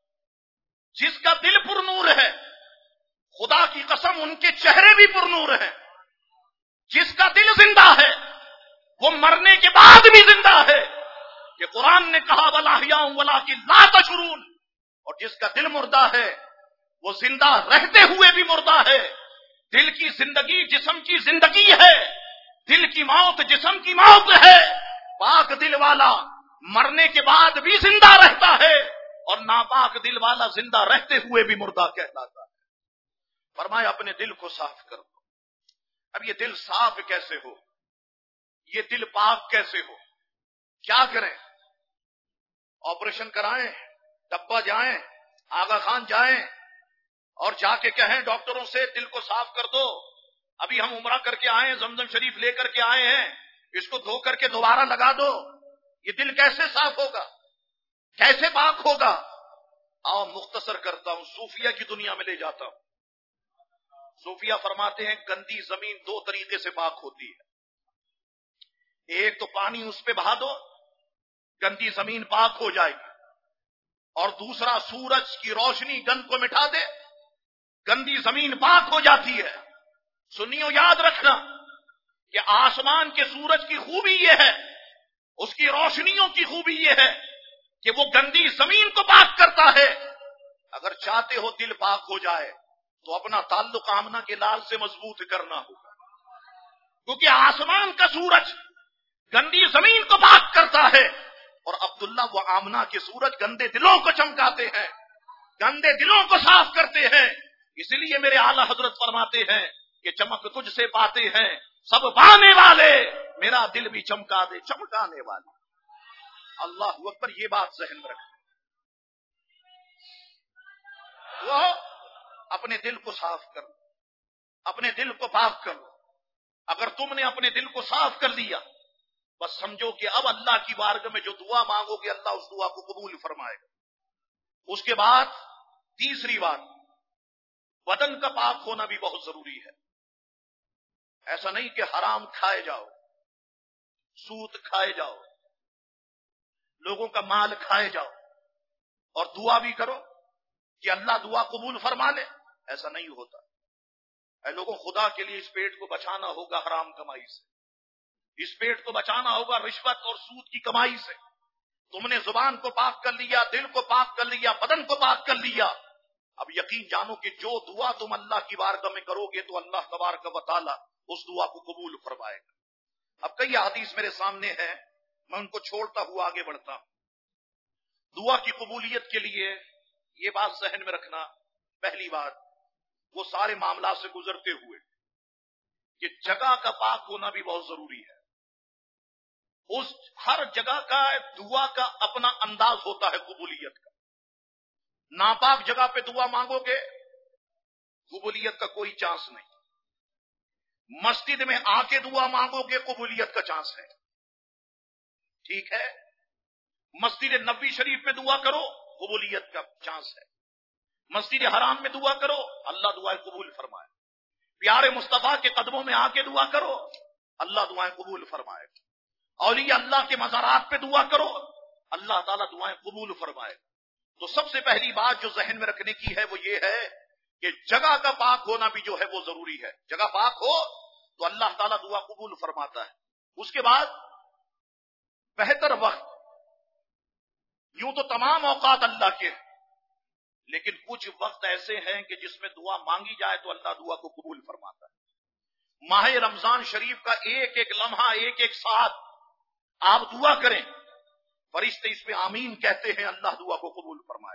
جس کا دل پر نور ہے خدا کی قسم ان کے چہرے بھی پر نور ہیں. جس کا دل زندہ ہے وہ مرنے کے بعد بھی زندہ ہے، کہ قرآن نے کہا وَلَا حِيَاءٌ وَلَٰكِن لَا تَشْعُرُونَ، اور جس کا دل مردہ ہے وہ زندہ رہتے ہوئے بھی مردہ ہے. دل کی زندگی جسم کی زندگی ہے، دل کی موت جسم کی موت ہے. پاک دل والا مرنے کے بعد بھی زندہ رہتا ہے اور ناپاک دل والا زندہ رہتے ہوئے بھی مردہ کہلاتا ہے. فرمایا اپنے دل کو صاف کر دو. اب یہ دل صاف کیسے ہو، یہ دل پاک کیسے ہو؟ کیا کریں؟ آپریشن کرائیں، ڈبہ جائیں، آغا خان جائیں اور جا کے کہیں ڈاکٹروں سے دل کو صاف کر دو. ابھی ہم عمرہ کر کے آئے ہیں، زمزم شریف لے کر کے آئے ہیں، اس کو دھو کر کے دوبارہ لگا دو. یہ دل کیسے صاف ہوگا، کیسے پاک ہوگا؟ آؤ مختصر کرتا ہوں، صوفیہ کی دنیا میں لے جاتا ہوں. صوفیہ فرماتے ہیں گندی زمین دو طریقے سے پاک ہوتی ہے. ایک تو پانی اس پہ بہا دو، گندی زمین پاک ہو جائے گی. اور دوسرا سورج کی روشنی گند کو مٹا دے، گندی زمین پاک ہو جاتی ہے. سنیو یاد رکھنا کہ آسمان کے سورج کی خوبی یہ ہے، اس کی روشنیوں کی خوبی یہ ہے کہ وہ گندی زمین کو پاک کرتا ہے. اگر چاہتے ہو دل پاک ہو جائے تو اپنا تعلق آمنہ کے لال سے مضبوط کرنا ہوگا، کیونکہ آسمان کا سورج گندی زمین کو پاک کرتا ہے اور عبداللہ و آمنہ کے سورج گندے دلوں کو چمکاتے ہیں، گندے دلوں کو صاف کرتے ہیں. اس لیے میرے اعلیٰ حضرت فرماتے ہیں کہ چمک تجھ سے پاتے ہیں سب پانے والے، میرا دل بھی چمکا دے چمکانے والے. اللہ اکبر. یہ بات ذہن میں رکھیں. وہ اپنے دل کو صاف کر لو، اپنے دل کو پاک کر لو. اگر تم نے اپنے دل کو صاف کر لیا بس سمجھو کہ اب اللہ کی بارگاہ میں جو دعا مانگو گے اللہ اس دعا کو قبول فرمائے گا. اس کے بعد تیسری بات، بدن کا پاک ہونا بھی بہت ضروری ہے. ایسا نہیں کہ حرام کھائے جاؤ، سود کھائے جاؤ، لوگوں کا مال کھائے جاؤ اور دعا بھی کرو کہ اللہ دعا قبول فرما لے. ایسا نہیں ہوتا. اے لوگوں، خدا کے لیے اس پیٹ کو بچانا ہوگا حرام کمائی سے، اس پیٹ کو بچانا ہوگا رشوت اور سود کی کمائی سے. تم نے زبان کو پاک کر لیا، دل کو پاک کر لیا، بدن کو پاک کر لیا. اب یقین جانو کہ جو دعا تم اللہ کی بارگاہ میں کرو گے تو اللہ تبارک و تعالی اس دعا کو قبول فرمائے گا. اب کئی احادیث میرے سامنے ہیں، میں ان کو چھوڑتا ہوا آگے بڑھتا ہوں. دعا کی قبولیت کے لیے یہ بات ذہن میں رکھنا، پہلی بات وہ سارے معاملات سے گزرتے ہوئے کہ جگہ کا پاک ہونا بھی بہت ضروری ہے. اس ہر جگہ کا دعا کا اپنا انداز ہوتا ہے قبولیت کا. ناپاک جگہ پہ دعا مانگو گے قبولیت کا کوئی چانس نہیں. مسجد میں آ کے دعا مانگو گے قبولیت کا چانس ہے. ٹھیک ہے، مسجد نبوی شریف میں دعا کرو قبولیت کا چانس ہے. مسجد حرام میں دعا کرو اللہ دعائیں قبول فرمائے. پیارے مصطفیٰ کے قدموں میں آ کے دعا کرو اللہ دعائیں قبول فرمائے. اولیاء اللہ کے مزارات پہ دعا کرو اللہ تعالیٰ دعائیں قبول فرمائے. تو سب سے پہلی بات جو ذہن میں رکھنے کی ہے وہ یہ ہے کہ جگہ کا پاک ہونا بھی جو ہے وہ ضروری ہے. جگہ پاک ہو تو اللہ تعالیٰ دعا قبول فرماتا ہے. اس کے بعد بہتر وقت، یوں تو تمام اوقات اللہ کے ہیں لیکن کچھ وقت ایسے ہیں کہ جس میں دعا مانگی جائے تو اللہ دعا کو قبول فرماتا ہے. ماہ رمضان شریف کا ایک ایک لمحہ، ایک ایک ساتھ آپ دعا کریں، فرشتے اس پہ آمین کہتے ہیں، اللہ دعا کو قبول فرمائے.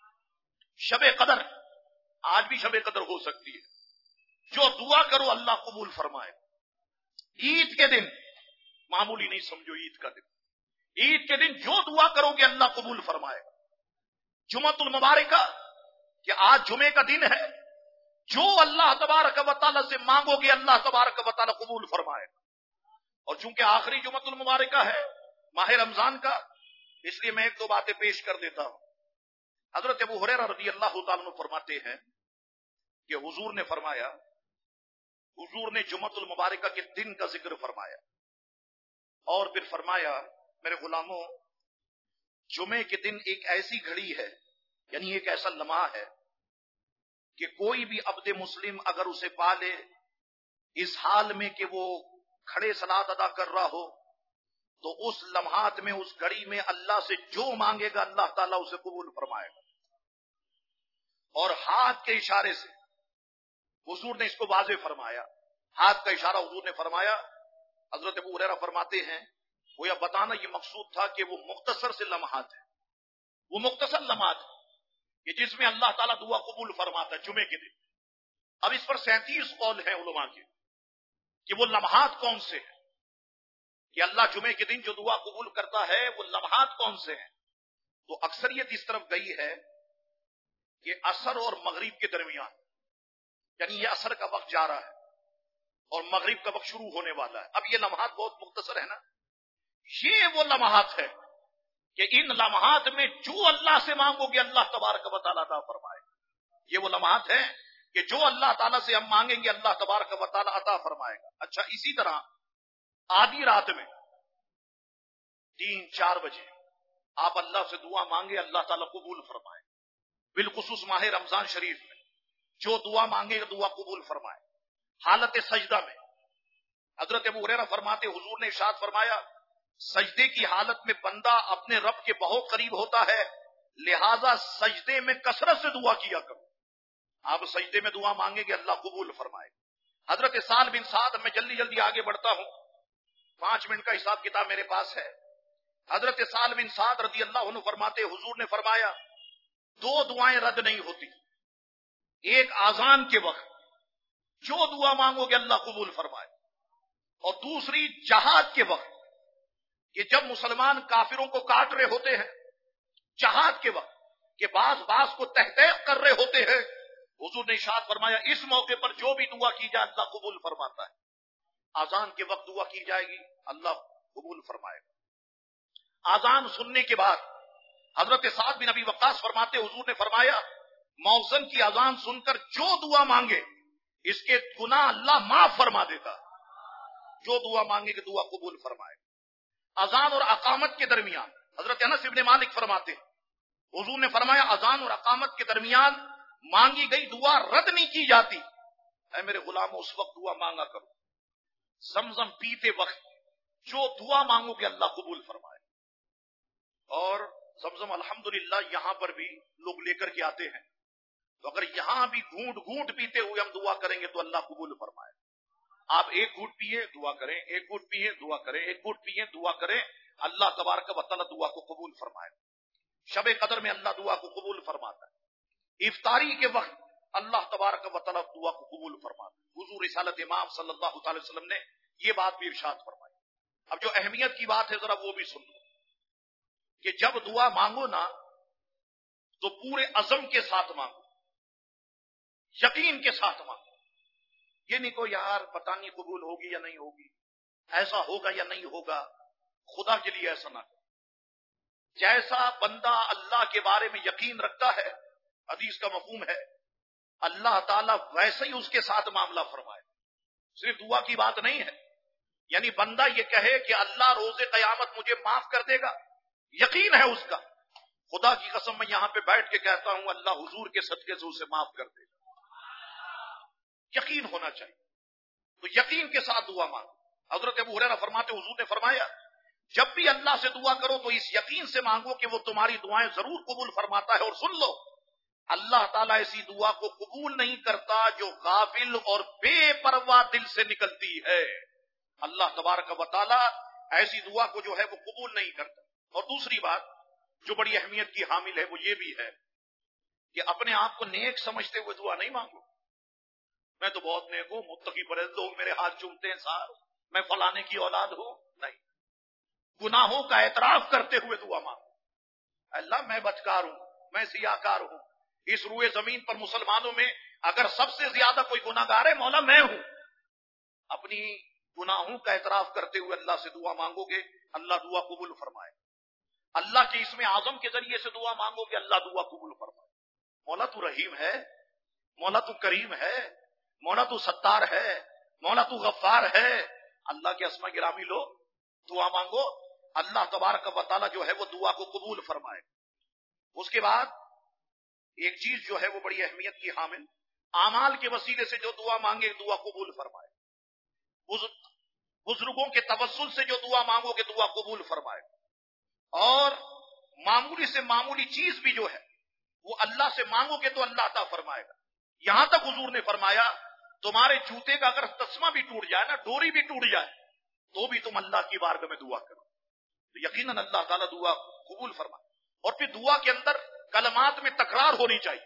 شب قدر، آج بھی شب قدر ہو سکتی ہے، جو دعا کرو اللہ قبول فرمائے. عید کے دن معمولی نہیں سمجھو، عید کا دن، عید کے دن جو دعا کرو گے اللہ قبول فرمائے. جمعۃ المبارکہ کہ آج جمعے کا دن ہے، جو اللہ تبارک و تعالی سے مانگو گے اللہ تبارک و تعالی قبول فرمائے. اور چونکہ آخری جمعۃ المبارکہ ہے ماہ رمضان کا، اس لیے میں ایک دو باتیں پیش کر دیتا ہوں. حضرت ابو ہریرہ رضی اللہ تعالیٰ عنہ فرماتے ہیں کہ حضور نے فرمایا، حضور نے جمعۃ المبارکہ کے دن کا ذکر فرمایا اور پھر فرمایا میرے غلاموں، جمعے کے دن ایک ایسی گھڑی ہے، یعنی ایک ایسا لمحہ ہے کہ کوئی بھی عبد مسلم اگر اسے پا لے اس حال میں کہ وہ کھڑے صلاۃ ادا کر رہا ہو تو اس لمحات میں، اس گھڑی میں اللہ سے جو مانگے گا اللہ تعالیٰ اسے قبول فرمائے گا. اور ہاتھ کے اشارے سے حضور نے اس کو واضح فرمایا. ہاتھ کا اشارہ حضور نے فرمایا. حضرت ابو ہریرہ فرماتے ہیں گویا بتانا یہ مقصود تھا کہ وہ مختصر سے لمحات ہیں، وہ مختصر لمحات ہیں کہ جس میں اللہ تعالیٰ دعا قبول فرماتا ہے جمعے کے دن. اب اس پر سینتیس قول ہیں علماء کے کہ وہ لمحات کون سے ہیں، کہ اللہ جمعے کے دن جو دعا قبول کرتا ہے وہ لمحات کون سے ہیں. تو اکثریت اس طرف گئی ہے کہ عصر اور مغرب کے درمیان، یعنی یہ عصر کا وقت جا رہا ہے اور مغرب کا وقت شروع ہونے والا ہے. اب یہ لمحات بہت مختصر ہے نا، یہ وہ لمحات ہے کہ ان لمحات میں جو اللہ سے مانگو گے اللہ تبارک و تعالیٰ عطا فرمائے. یہ وہ لمحات ہیں کہ جو اللہ تعالیٰ سے ہم مانگیں گے اللہ تبارک و تعالیٰ عطا فرمائے گا. اچھا، اسی طرح آدھی رات میں تین چار بجے آپ اللہ سے دعا مانگے اللہ تعالیٰ قبول فرمائے. بالخصوص ماہ رمضان شریف میں جو دعا مانگے دعا قبول فرمائے. حالت سجدہ میں حضرت ابو ہریرہ فرماتے حضور نے ارشاد فرمایا سجدے کی حالت میں بندہ اپنے رب کے بہت قریب ہوتا ہے، لہذا سجدے میں کثرت سے دعا کیا کرو. آپ سجدے میں دعا مانگیں گے اللہ قبول فرمائے. حضرت سعد بن سعد، میں جلدی جلدی آگے بڑھتا ہوں، پانچ منٹ کا حساب کتاب میرے پاس ہے. حضرت سعد بن سعد رضی اللہ عنہ فرماتے حضور نے فرمایا دو دعائیں رد نہیں ہوتی. ایک آذان کے وقت جو دعا مانگو گے اللہ قبول فرمائے، اور دوسری جہاد کے وقت کہ جب مسلمان کافروں کو کاٹ رہے ہوتے ہیں، جہاد کے وقت کہ بعض بعض کو تحقیق کر رہے ہوتے ہیں، حضور نے ارشاد فرمایا اس موقع پر جو بھی دعا کی جائے اللہ قبول فرماتا ہے. آذان کے وقت دعا کی جائے گی اللہ قبول فرمائے گا. آذان سننے کے بعد حضرت سعد بن ابی وقاص فرماتے حضور نے فرمایا مؤذن کی اذان سن کر جو دعا مانگے اس کے گناہ اللہ معاف فرما دیتا. جو دعا مانگے کہ دعا قبول فرمائے. اذان اور اقامت کے درمیان حضرت انس ابن مالک فرماتے حضور نے فرمایا اذان اور اقامت کے درمیان مانگی گئی دعا رد نہیں کی جاتی. اے میرے غلاموں اس وقت دعا مانگا کرو. زمزم پیتے وقت جو دعا مانگو کہ اللہ قبول فرمائے. اور زمزم الحمدللہ یہاں پر بھی لوگ لے کر کے آتے ہیں، تو اگر یہاں بھی گھونٹ گھونٹ پیتے ہوئے ہم دعا کریں گے تو اللہ قبول فرمائے. آپ ایک گھونٹ پیئے دعا کریں، ایک گھونٹ پیئے دعا کریں، ایک گھونٹ پیئے دعا کریں، اللہ تبارک و تعالیٰ دعا کو قبول فرمائے. شب قدر میں اللہ دعا کو قبول فرماتا ہے. افطاری کے وقت اللہ تبارک و تعالیٰ دعا کو قبول فرماتا ہے. حضور رسالت امام صلی اللہ تعالی وسلم نے یہ بات بھی ارشاد فرمائی. اب جو اہمیت کی بات ہے ذرا وہ بھی سن لو کہ جب دعا مانگو نا تو پورے عزم کے ساتھ مانگو، یقین کے ساتھ مانگو. یہ نہیں کو یار پتہ نہیں قبول ہوگی یا نہیں ہوگی، ایسا ہوگا یا نہیں ہوگا. خدا کے لیے ایسا نہ کرو. جیسا بندہ اللہ کے بارے میں یقین رکھتا ہے، حدیث کا مفہوم ہے، اللہ تعالیٰ ویسے ہی اس کے ساتھ معاملہ فرمائے. صرف دعا کی بات نہیں ہے، یعنی بندہ یہ کہے کہ اللہ روز قیامت مجھے معاف کر دے گا، یقین ہے اس کا. خدا کی قسم میں یہاں پہ بیٹھ کے کہتا ہوں اللہ حضور کے صدقے سے اسے معاف کر دے گا. یقین ہونا چاہیے. تو یقین کے ساتھ دعا مانگو. حضرت ابو ہریرہ فرماتے حضور نے فرمایا جب بھی اللہ سے دعا کرو تو اس یقین سے مانگو کہ وہ تمہاری دعائیں ضرور قبول فرماتا ہے. اور سن لو اللہ تعالیٰ ایسی دعا کو قبول نہیں کرتا جو غافل اور بے پرواہ دل سے نکلتی ہے. اللہ تبارک و تعالیٰ ایسی دعا کو جو ہے وہ قبول نہیں کرتا. اور دوسری بات جو بڑی اہمیت کی حامل ہے وہ یہ بھی ہے کہ اپنے آپ کو نیک سمجھتے ہوئے دعا نہیں مانگو. میں تو بہت نیک ہوں، متقی پرہیز، لوگ میرے ہاتھ چومتے ہیں سار، میں فلانے کی اولاد ہوں. نہیں، گناہوں کا اعتراف کرتے ہوئے دعا مانگو. اللہ میں بدکار ہوں، میں سیاہکار ہوں. اس روئے زمین پر مسلمانوں میں اگر سب سے زیادہ کوئی گناہگار ہے مولا میں ہوں. اپنی گناہوں کا اعتراف کرتے ہوئے اللہ سے دعا مانگو گے اللہ دعا قبول فرمائے. اللہ کے اسم اعظم کے ذریعے سے دعا مانگو گے اللہ دعا قبول فرمائے. مولا تو رحیم ہے، مولا تو کریم ہے، مولا تو ستار ہے، مولا تو غفار ہے. اللہ کے اسماء گرامی لو، دعا مانگو، اللہ تبارک و تعالیٰ جو ہے وہ دعا کو قبول فرمائے. اس کے بعد ایک چیز جو ہے وہ بڑی اہمیت کی حامل، اعمال کے وسیلے سے جو دعا مانگے دعا قبول فرمائے. بزرگوں کے توسل سے جو دعا مانگو گے دعا قبول فرمائے. اور معمولی سے معمولی چیز بھی جو ہے وہ اللہ سے مانگو گے تو اللہ عطا فرمائے گا. یہاں تک حضور نے فرمایا تمہارے جوتے کا اگر تسمہ بھی ٹوٹ جائے نا، ڈوری بھی ٹوٹ جائے، تو بھی تم اللہ کی بارگاہ میں دعا کرو، تو یقیناً اللہ تعالیٰ دعا قبول فرمائے. اور پھر دعا کے اندر کلمات میں تکرار ہونی چاہیے.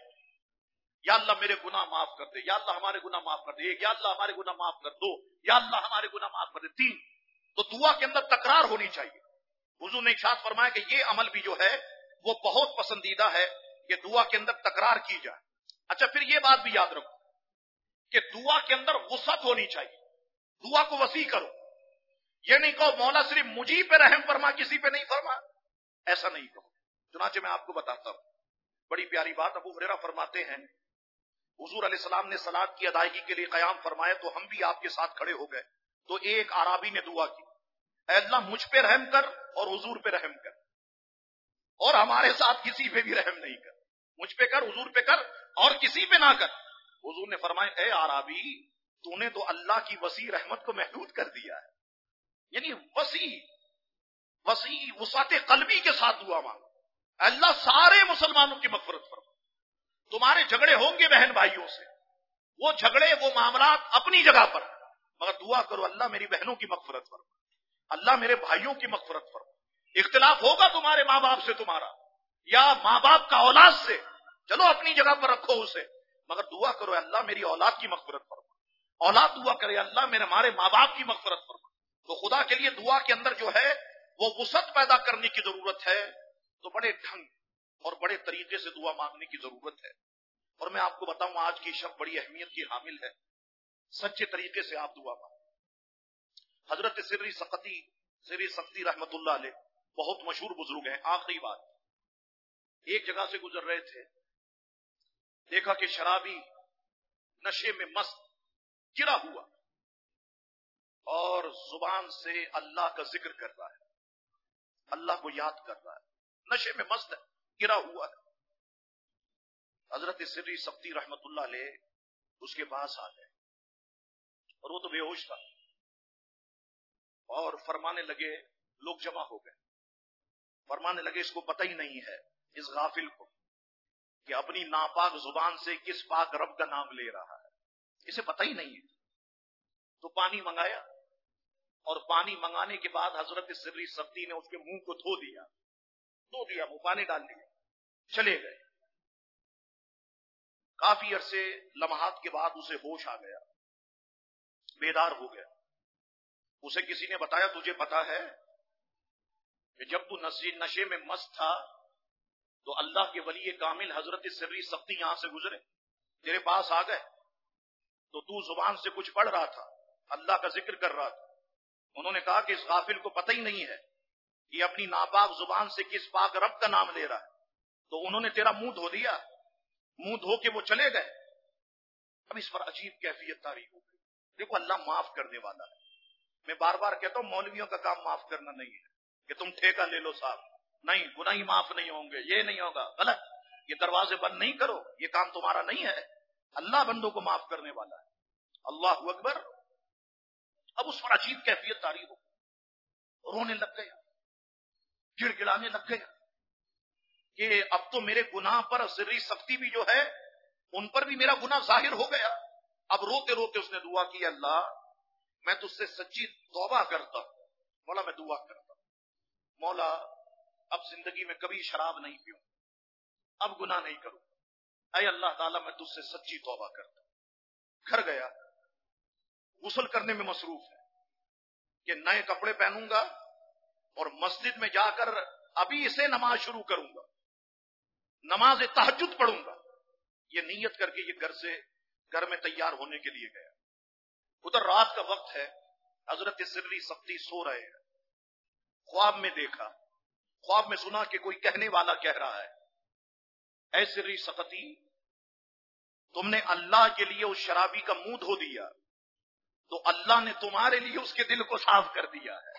یا اللہ میرے گناہ معاف کر دے، یا اللہ ہمارے گناہ معاف کر دے، یا اللہ ہمارے گناہ معاف کر دو، یا اللہ ہمارے گناہ معاف کر دے. تین. تو دعا کے اندر تکرار ہونی چاہیے. حضور نے ارشاد فرمایا کہ یہ عمل بھی جو ہے وہ بہت پسندیدہ ہے کہ دعا کے اندر تکرار کی جائے. اچھا، پھر یہ بات بھی یاد رکھو کہ دعا کے اندر وسعت ہونی چاہیے. دعا کو وسیع کرو. یہ نہیں کہو مولا صرف مجھے پہ رحم فرما، کسی پہ نہیں فرما، ایسا نہیں کہو. چنانچہ میں آپ کو بتاتا ہوں بڑی پیاری بات. ابو ہریرہ فرماتے ہیں حضور علیہ السلام نے صلاۃ کی ادائیگی کے لیے قیام فرمایا تو ہم بھی آپ کے ساتھ کھڑے ہو گئے. تو ایک اعرابی نے دعا کی، اے اللہ مجھ پہ رحم کر اور حضور پہ رحم کر، اور ہمارے ساتھ کسی پہ بھی رحم نہیں کر. مجھ پہ کر، حضور پہ کر، اور کسی پہ نہ کر. حضور نے فرمایا اے اعرابی، تو نے تو اللہ کی وسیع رحمت کو محدود کر دیا ہے. یعنی وسیع وسیع وسعت قلبی کے ساتھ دعا مانگو. اللہ سارے مسلمانوں کی مغفرت فرما. تمہارے جھگڑے ہوں گے بہن بھائیوں سے، وہ جھگڑے وہ معاملات اپنی جگہ پر، مگر دعا کرو اللہ میری بہنوں کی مغفرت فرما، اللہ میرے بھائیوں کی مغفرت فرما. اختلاف ہوگا تمہارے ماں باپ سے تمہارا، یا ماں باپ کا اولاد سے، چلو اپنی جگہ پر رکھو اسے، مگر دعا کرو اللہ میری اولاد کی مغفرت فرما. اولاد دعا کرے اللہ میرے ہمارے ماں باپ کی مغفرت فرما. تو خدا کے لیے دعا کے اندر جو ہے وہ وسعت پیدا کرنے کی ضرورت ہے. تو بڑے ڈھنگ اور بڑے طریقے سے دعا مانگنے کی ضرورت ہے. اور میں آپ کو بتاؤں آج کی شب بڑی اہمیت کی حامل ہے. سچے طریقے سے آپ دعا مانگیں. حضرت سری سقطی سری سقطی رحمت اللہ علیہ بہت مشہور بزرگ ہیں. آخری بات، ایک جگہ سے گزر رہے تھے، دیکھا کہ شرابی نشے میں مست گرا ہوا اور زبان سے اللہ کا ذکر کر رہا ہے، اللہ کو یاد کر رہا ہے، نشے میں مست ہے، گرا ہوا ہے. حضرت سری سقطی رحمت اللہ علیہ اس کے پاس آ گئے اور وہ تو بے ہوش تھا، اور فرمانے لگے، لوگ جمع ہو گئے، فرمانے لگے اس کو پتہ ہی نہیں ہے، اس غافل کو، کہ اپنی ناپاک زبان سے کس پاک رب کا نام لے رہا ہے، اسے پتہ ہی نہیں ہے. تو پانی منگایا، اور پانی منگانے کے بعد حضرت سری سقطی نے اس کے منہ کو دھو دیا دھو دیا وہ پانی ڈال دیا، چلے گئے. کافی عرصے لمحات کے بعد اسے ہوش آ گیا، بیدار ہو گیا. اسے کسی نے بتایا تجھے پتا ہے کہ جب تو نشے میں مست تھا تو اللہ کے ولی کامل حضرت سری سقطی یہاں سے گزرے، تیرے پاس آ گئے، تو تو زبان سے کچھ پڑھ رہا تھا، اللہ کا ذکر کر رہا تھا. انہوں نے کہا کہ اس غافل کو پتہ ہی نہیں ہے کہ اپنی ناپاک زبان سے کس پاک رب کا نام لے رہا ہے، تو انہوں نے تیرا منہ دھو دیا. منہ دھو کے وہ چلے گئے. اب اس پر عجیب کیفیت تاریخ ہو گئی. دیکھو اللہ معاف کرنے والا ہے. میں بار بار کہتا ہوں مولویوں کا کام معاف کرنا نہیں ہے کہ تم ٹھیکہ لے لو صاحب، نہیں، گناہ ہی معاف نہیں ہوں گے، یہ نہیں ہوگا، غلط. یہ دروازے بند نہیں کرو، یہ کام تمہارا نہیں ہے. اللہ بندوں کو معاف کرنے والا ہے. اللہ اکبر. اب اس پر عجیب کیفیت تاریخ ہو گئی. رونے لگ گیا، گڑ گڑانے لگ گیا کہ اب تو میرے گناہ پر سری سختی بھی جو ہے ان پر بھی میرا گناہ ظاہر ہو گیا. اب روتے روتے اس نے دعا کی، اللہ میں تجھ سے سچی توبہ کرتا ہوں، مولا میں دعا کرتا ہوں، مولا اب زندگی میں کبھی شراب نہیں پیوں، اب گناہ نہیں کروں، اے اللہ تعالیٰ میں تجھ سے سچی توبہ کرتا ہوں. گھر گیا، غسل کرنے میں مصروف ہے کہ نئے کپڑے پہنوں گا اور مسجد میں جا کر ابھی اسے نماز شروع کروں گا، نماز تہجد پڑھوں گا. یہ نیت کر کے یہ گھر سے گھر میں تیار ہونے کے لیے گیا. ادھر رات کا وقت ہے، حضرت سری سقطی سو رہے ہیں. خواب میں دیکھا، خواب میں سنا کہ کوئی کہنے والا کہہ رہا ہے، اے سری سقطی تم نے اللہ کے لیے اس شرابی کا منہ دھو دیا تو اللہ نے تمہارے لیے اس کے دل کو صاف کر دیا ہے.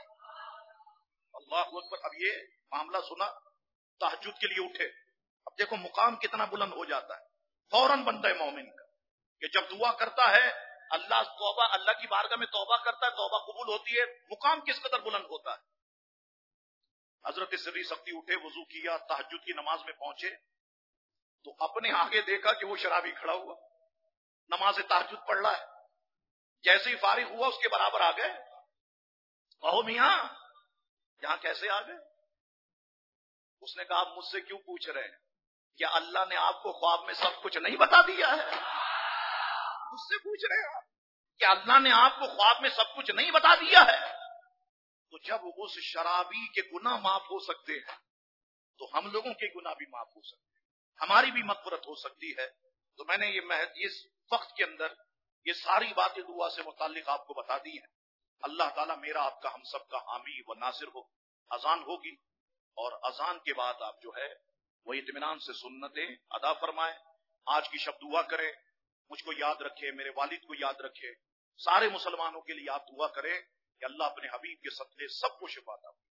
اللہ اکبر. اب یہ معاملہ سنا، تہجد کے لیے اٹھے. اب دیکھو مقام کتنا بلند ہو جاتا ہے فوراً بندہ مومن کا، کہ جب دعا کرتا ہے اللہ توبہ اللہ کی بارگاہ میں توبہ کرتا ہے، توبہ قبول ہوتی ہے. مقام کس قدر بلند ہوتا ہے. حضرت سری سقطی اٹھے، وضو کیا، تہجد کی نماز میں پہنچے تو اپنے آگے دیکھا کہ وہ شرابی کھڑا ہوا نماز تہجد پڑھ رہا ہے. جیسے ہی فارغ ہوا اس کے برابر آ گئے. کہو میاں یہاں کیسے آ گئے؟ اس نے کہا آپ مجھ سے کیوں پوچھ رہے ہیں؟ کیا اللہ نے آپ کو خواب میں سب کچھ نہیں بتا دیا ہے؟ مجھ سے پوچھ رہے ہیں کیا اللہ نے آپ کو خواب میں سب کچھ نہیں بتا دیا ہے؟ تو جب اس شرابی کے گناہ معاف ہو سکتے ہیں تو ہم لوگوں کے گناہ بھی معاف ہو سکتے ہیں, ہماری بھی مغفرت ہو سکتی ہے. تو میں نے یہ محض اس وقت کے اندر یہ ساری باتیں دعا سے متعلق آپ کو بتا دی ہیں. اللہ تعالیٰ میرا آپ کا ہم سب کا حامی و ناصر ہو. اذان ہوگی اور اذان کے بعد آپ جو ہے وہ اطمینان سے سنتیں ادا فرمائیں. آج کی شب دعا کریں, مجھ کو یاد رکھے, میرے والد کو یاد رکھے, سارے مسلمانوں کے لیے آپ دعا کریں کہ اللہ اپنے حبیب کے صدقے سب کو شفا عطا فرمائے.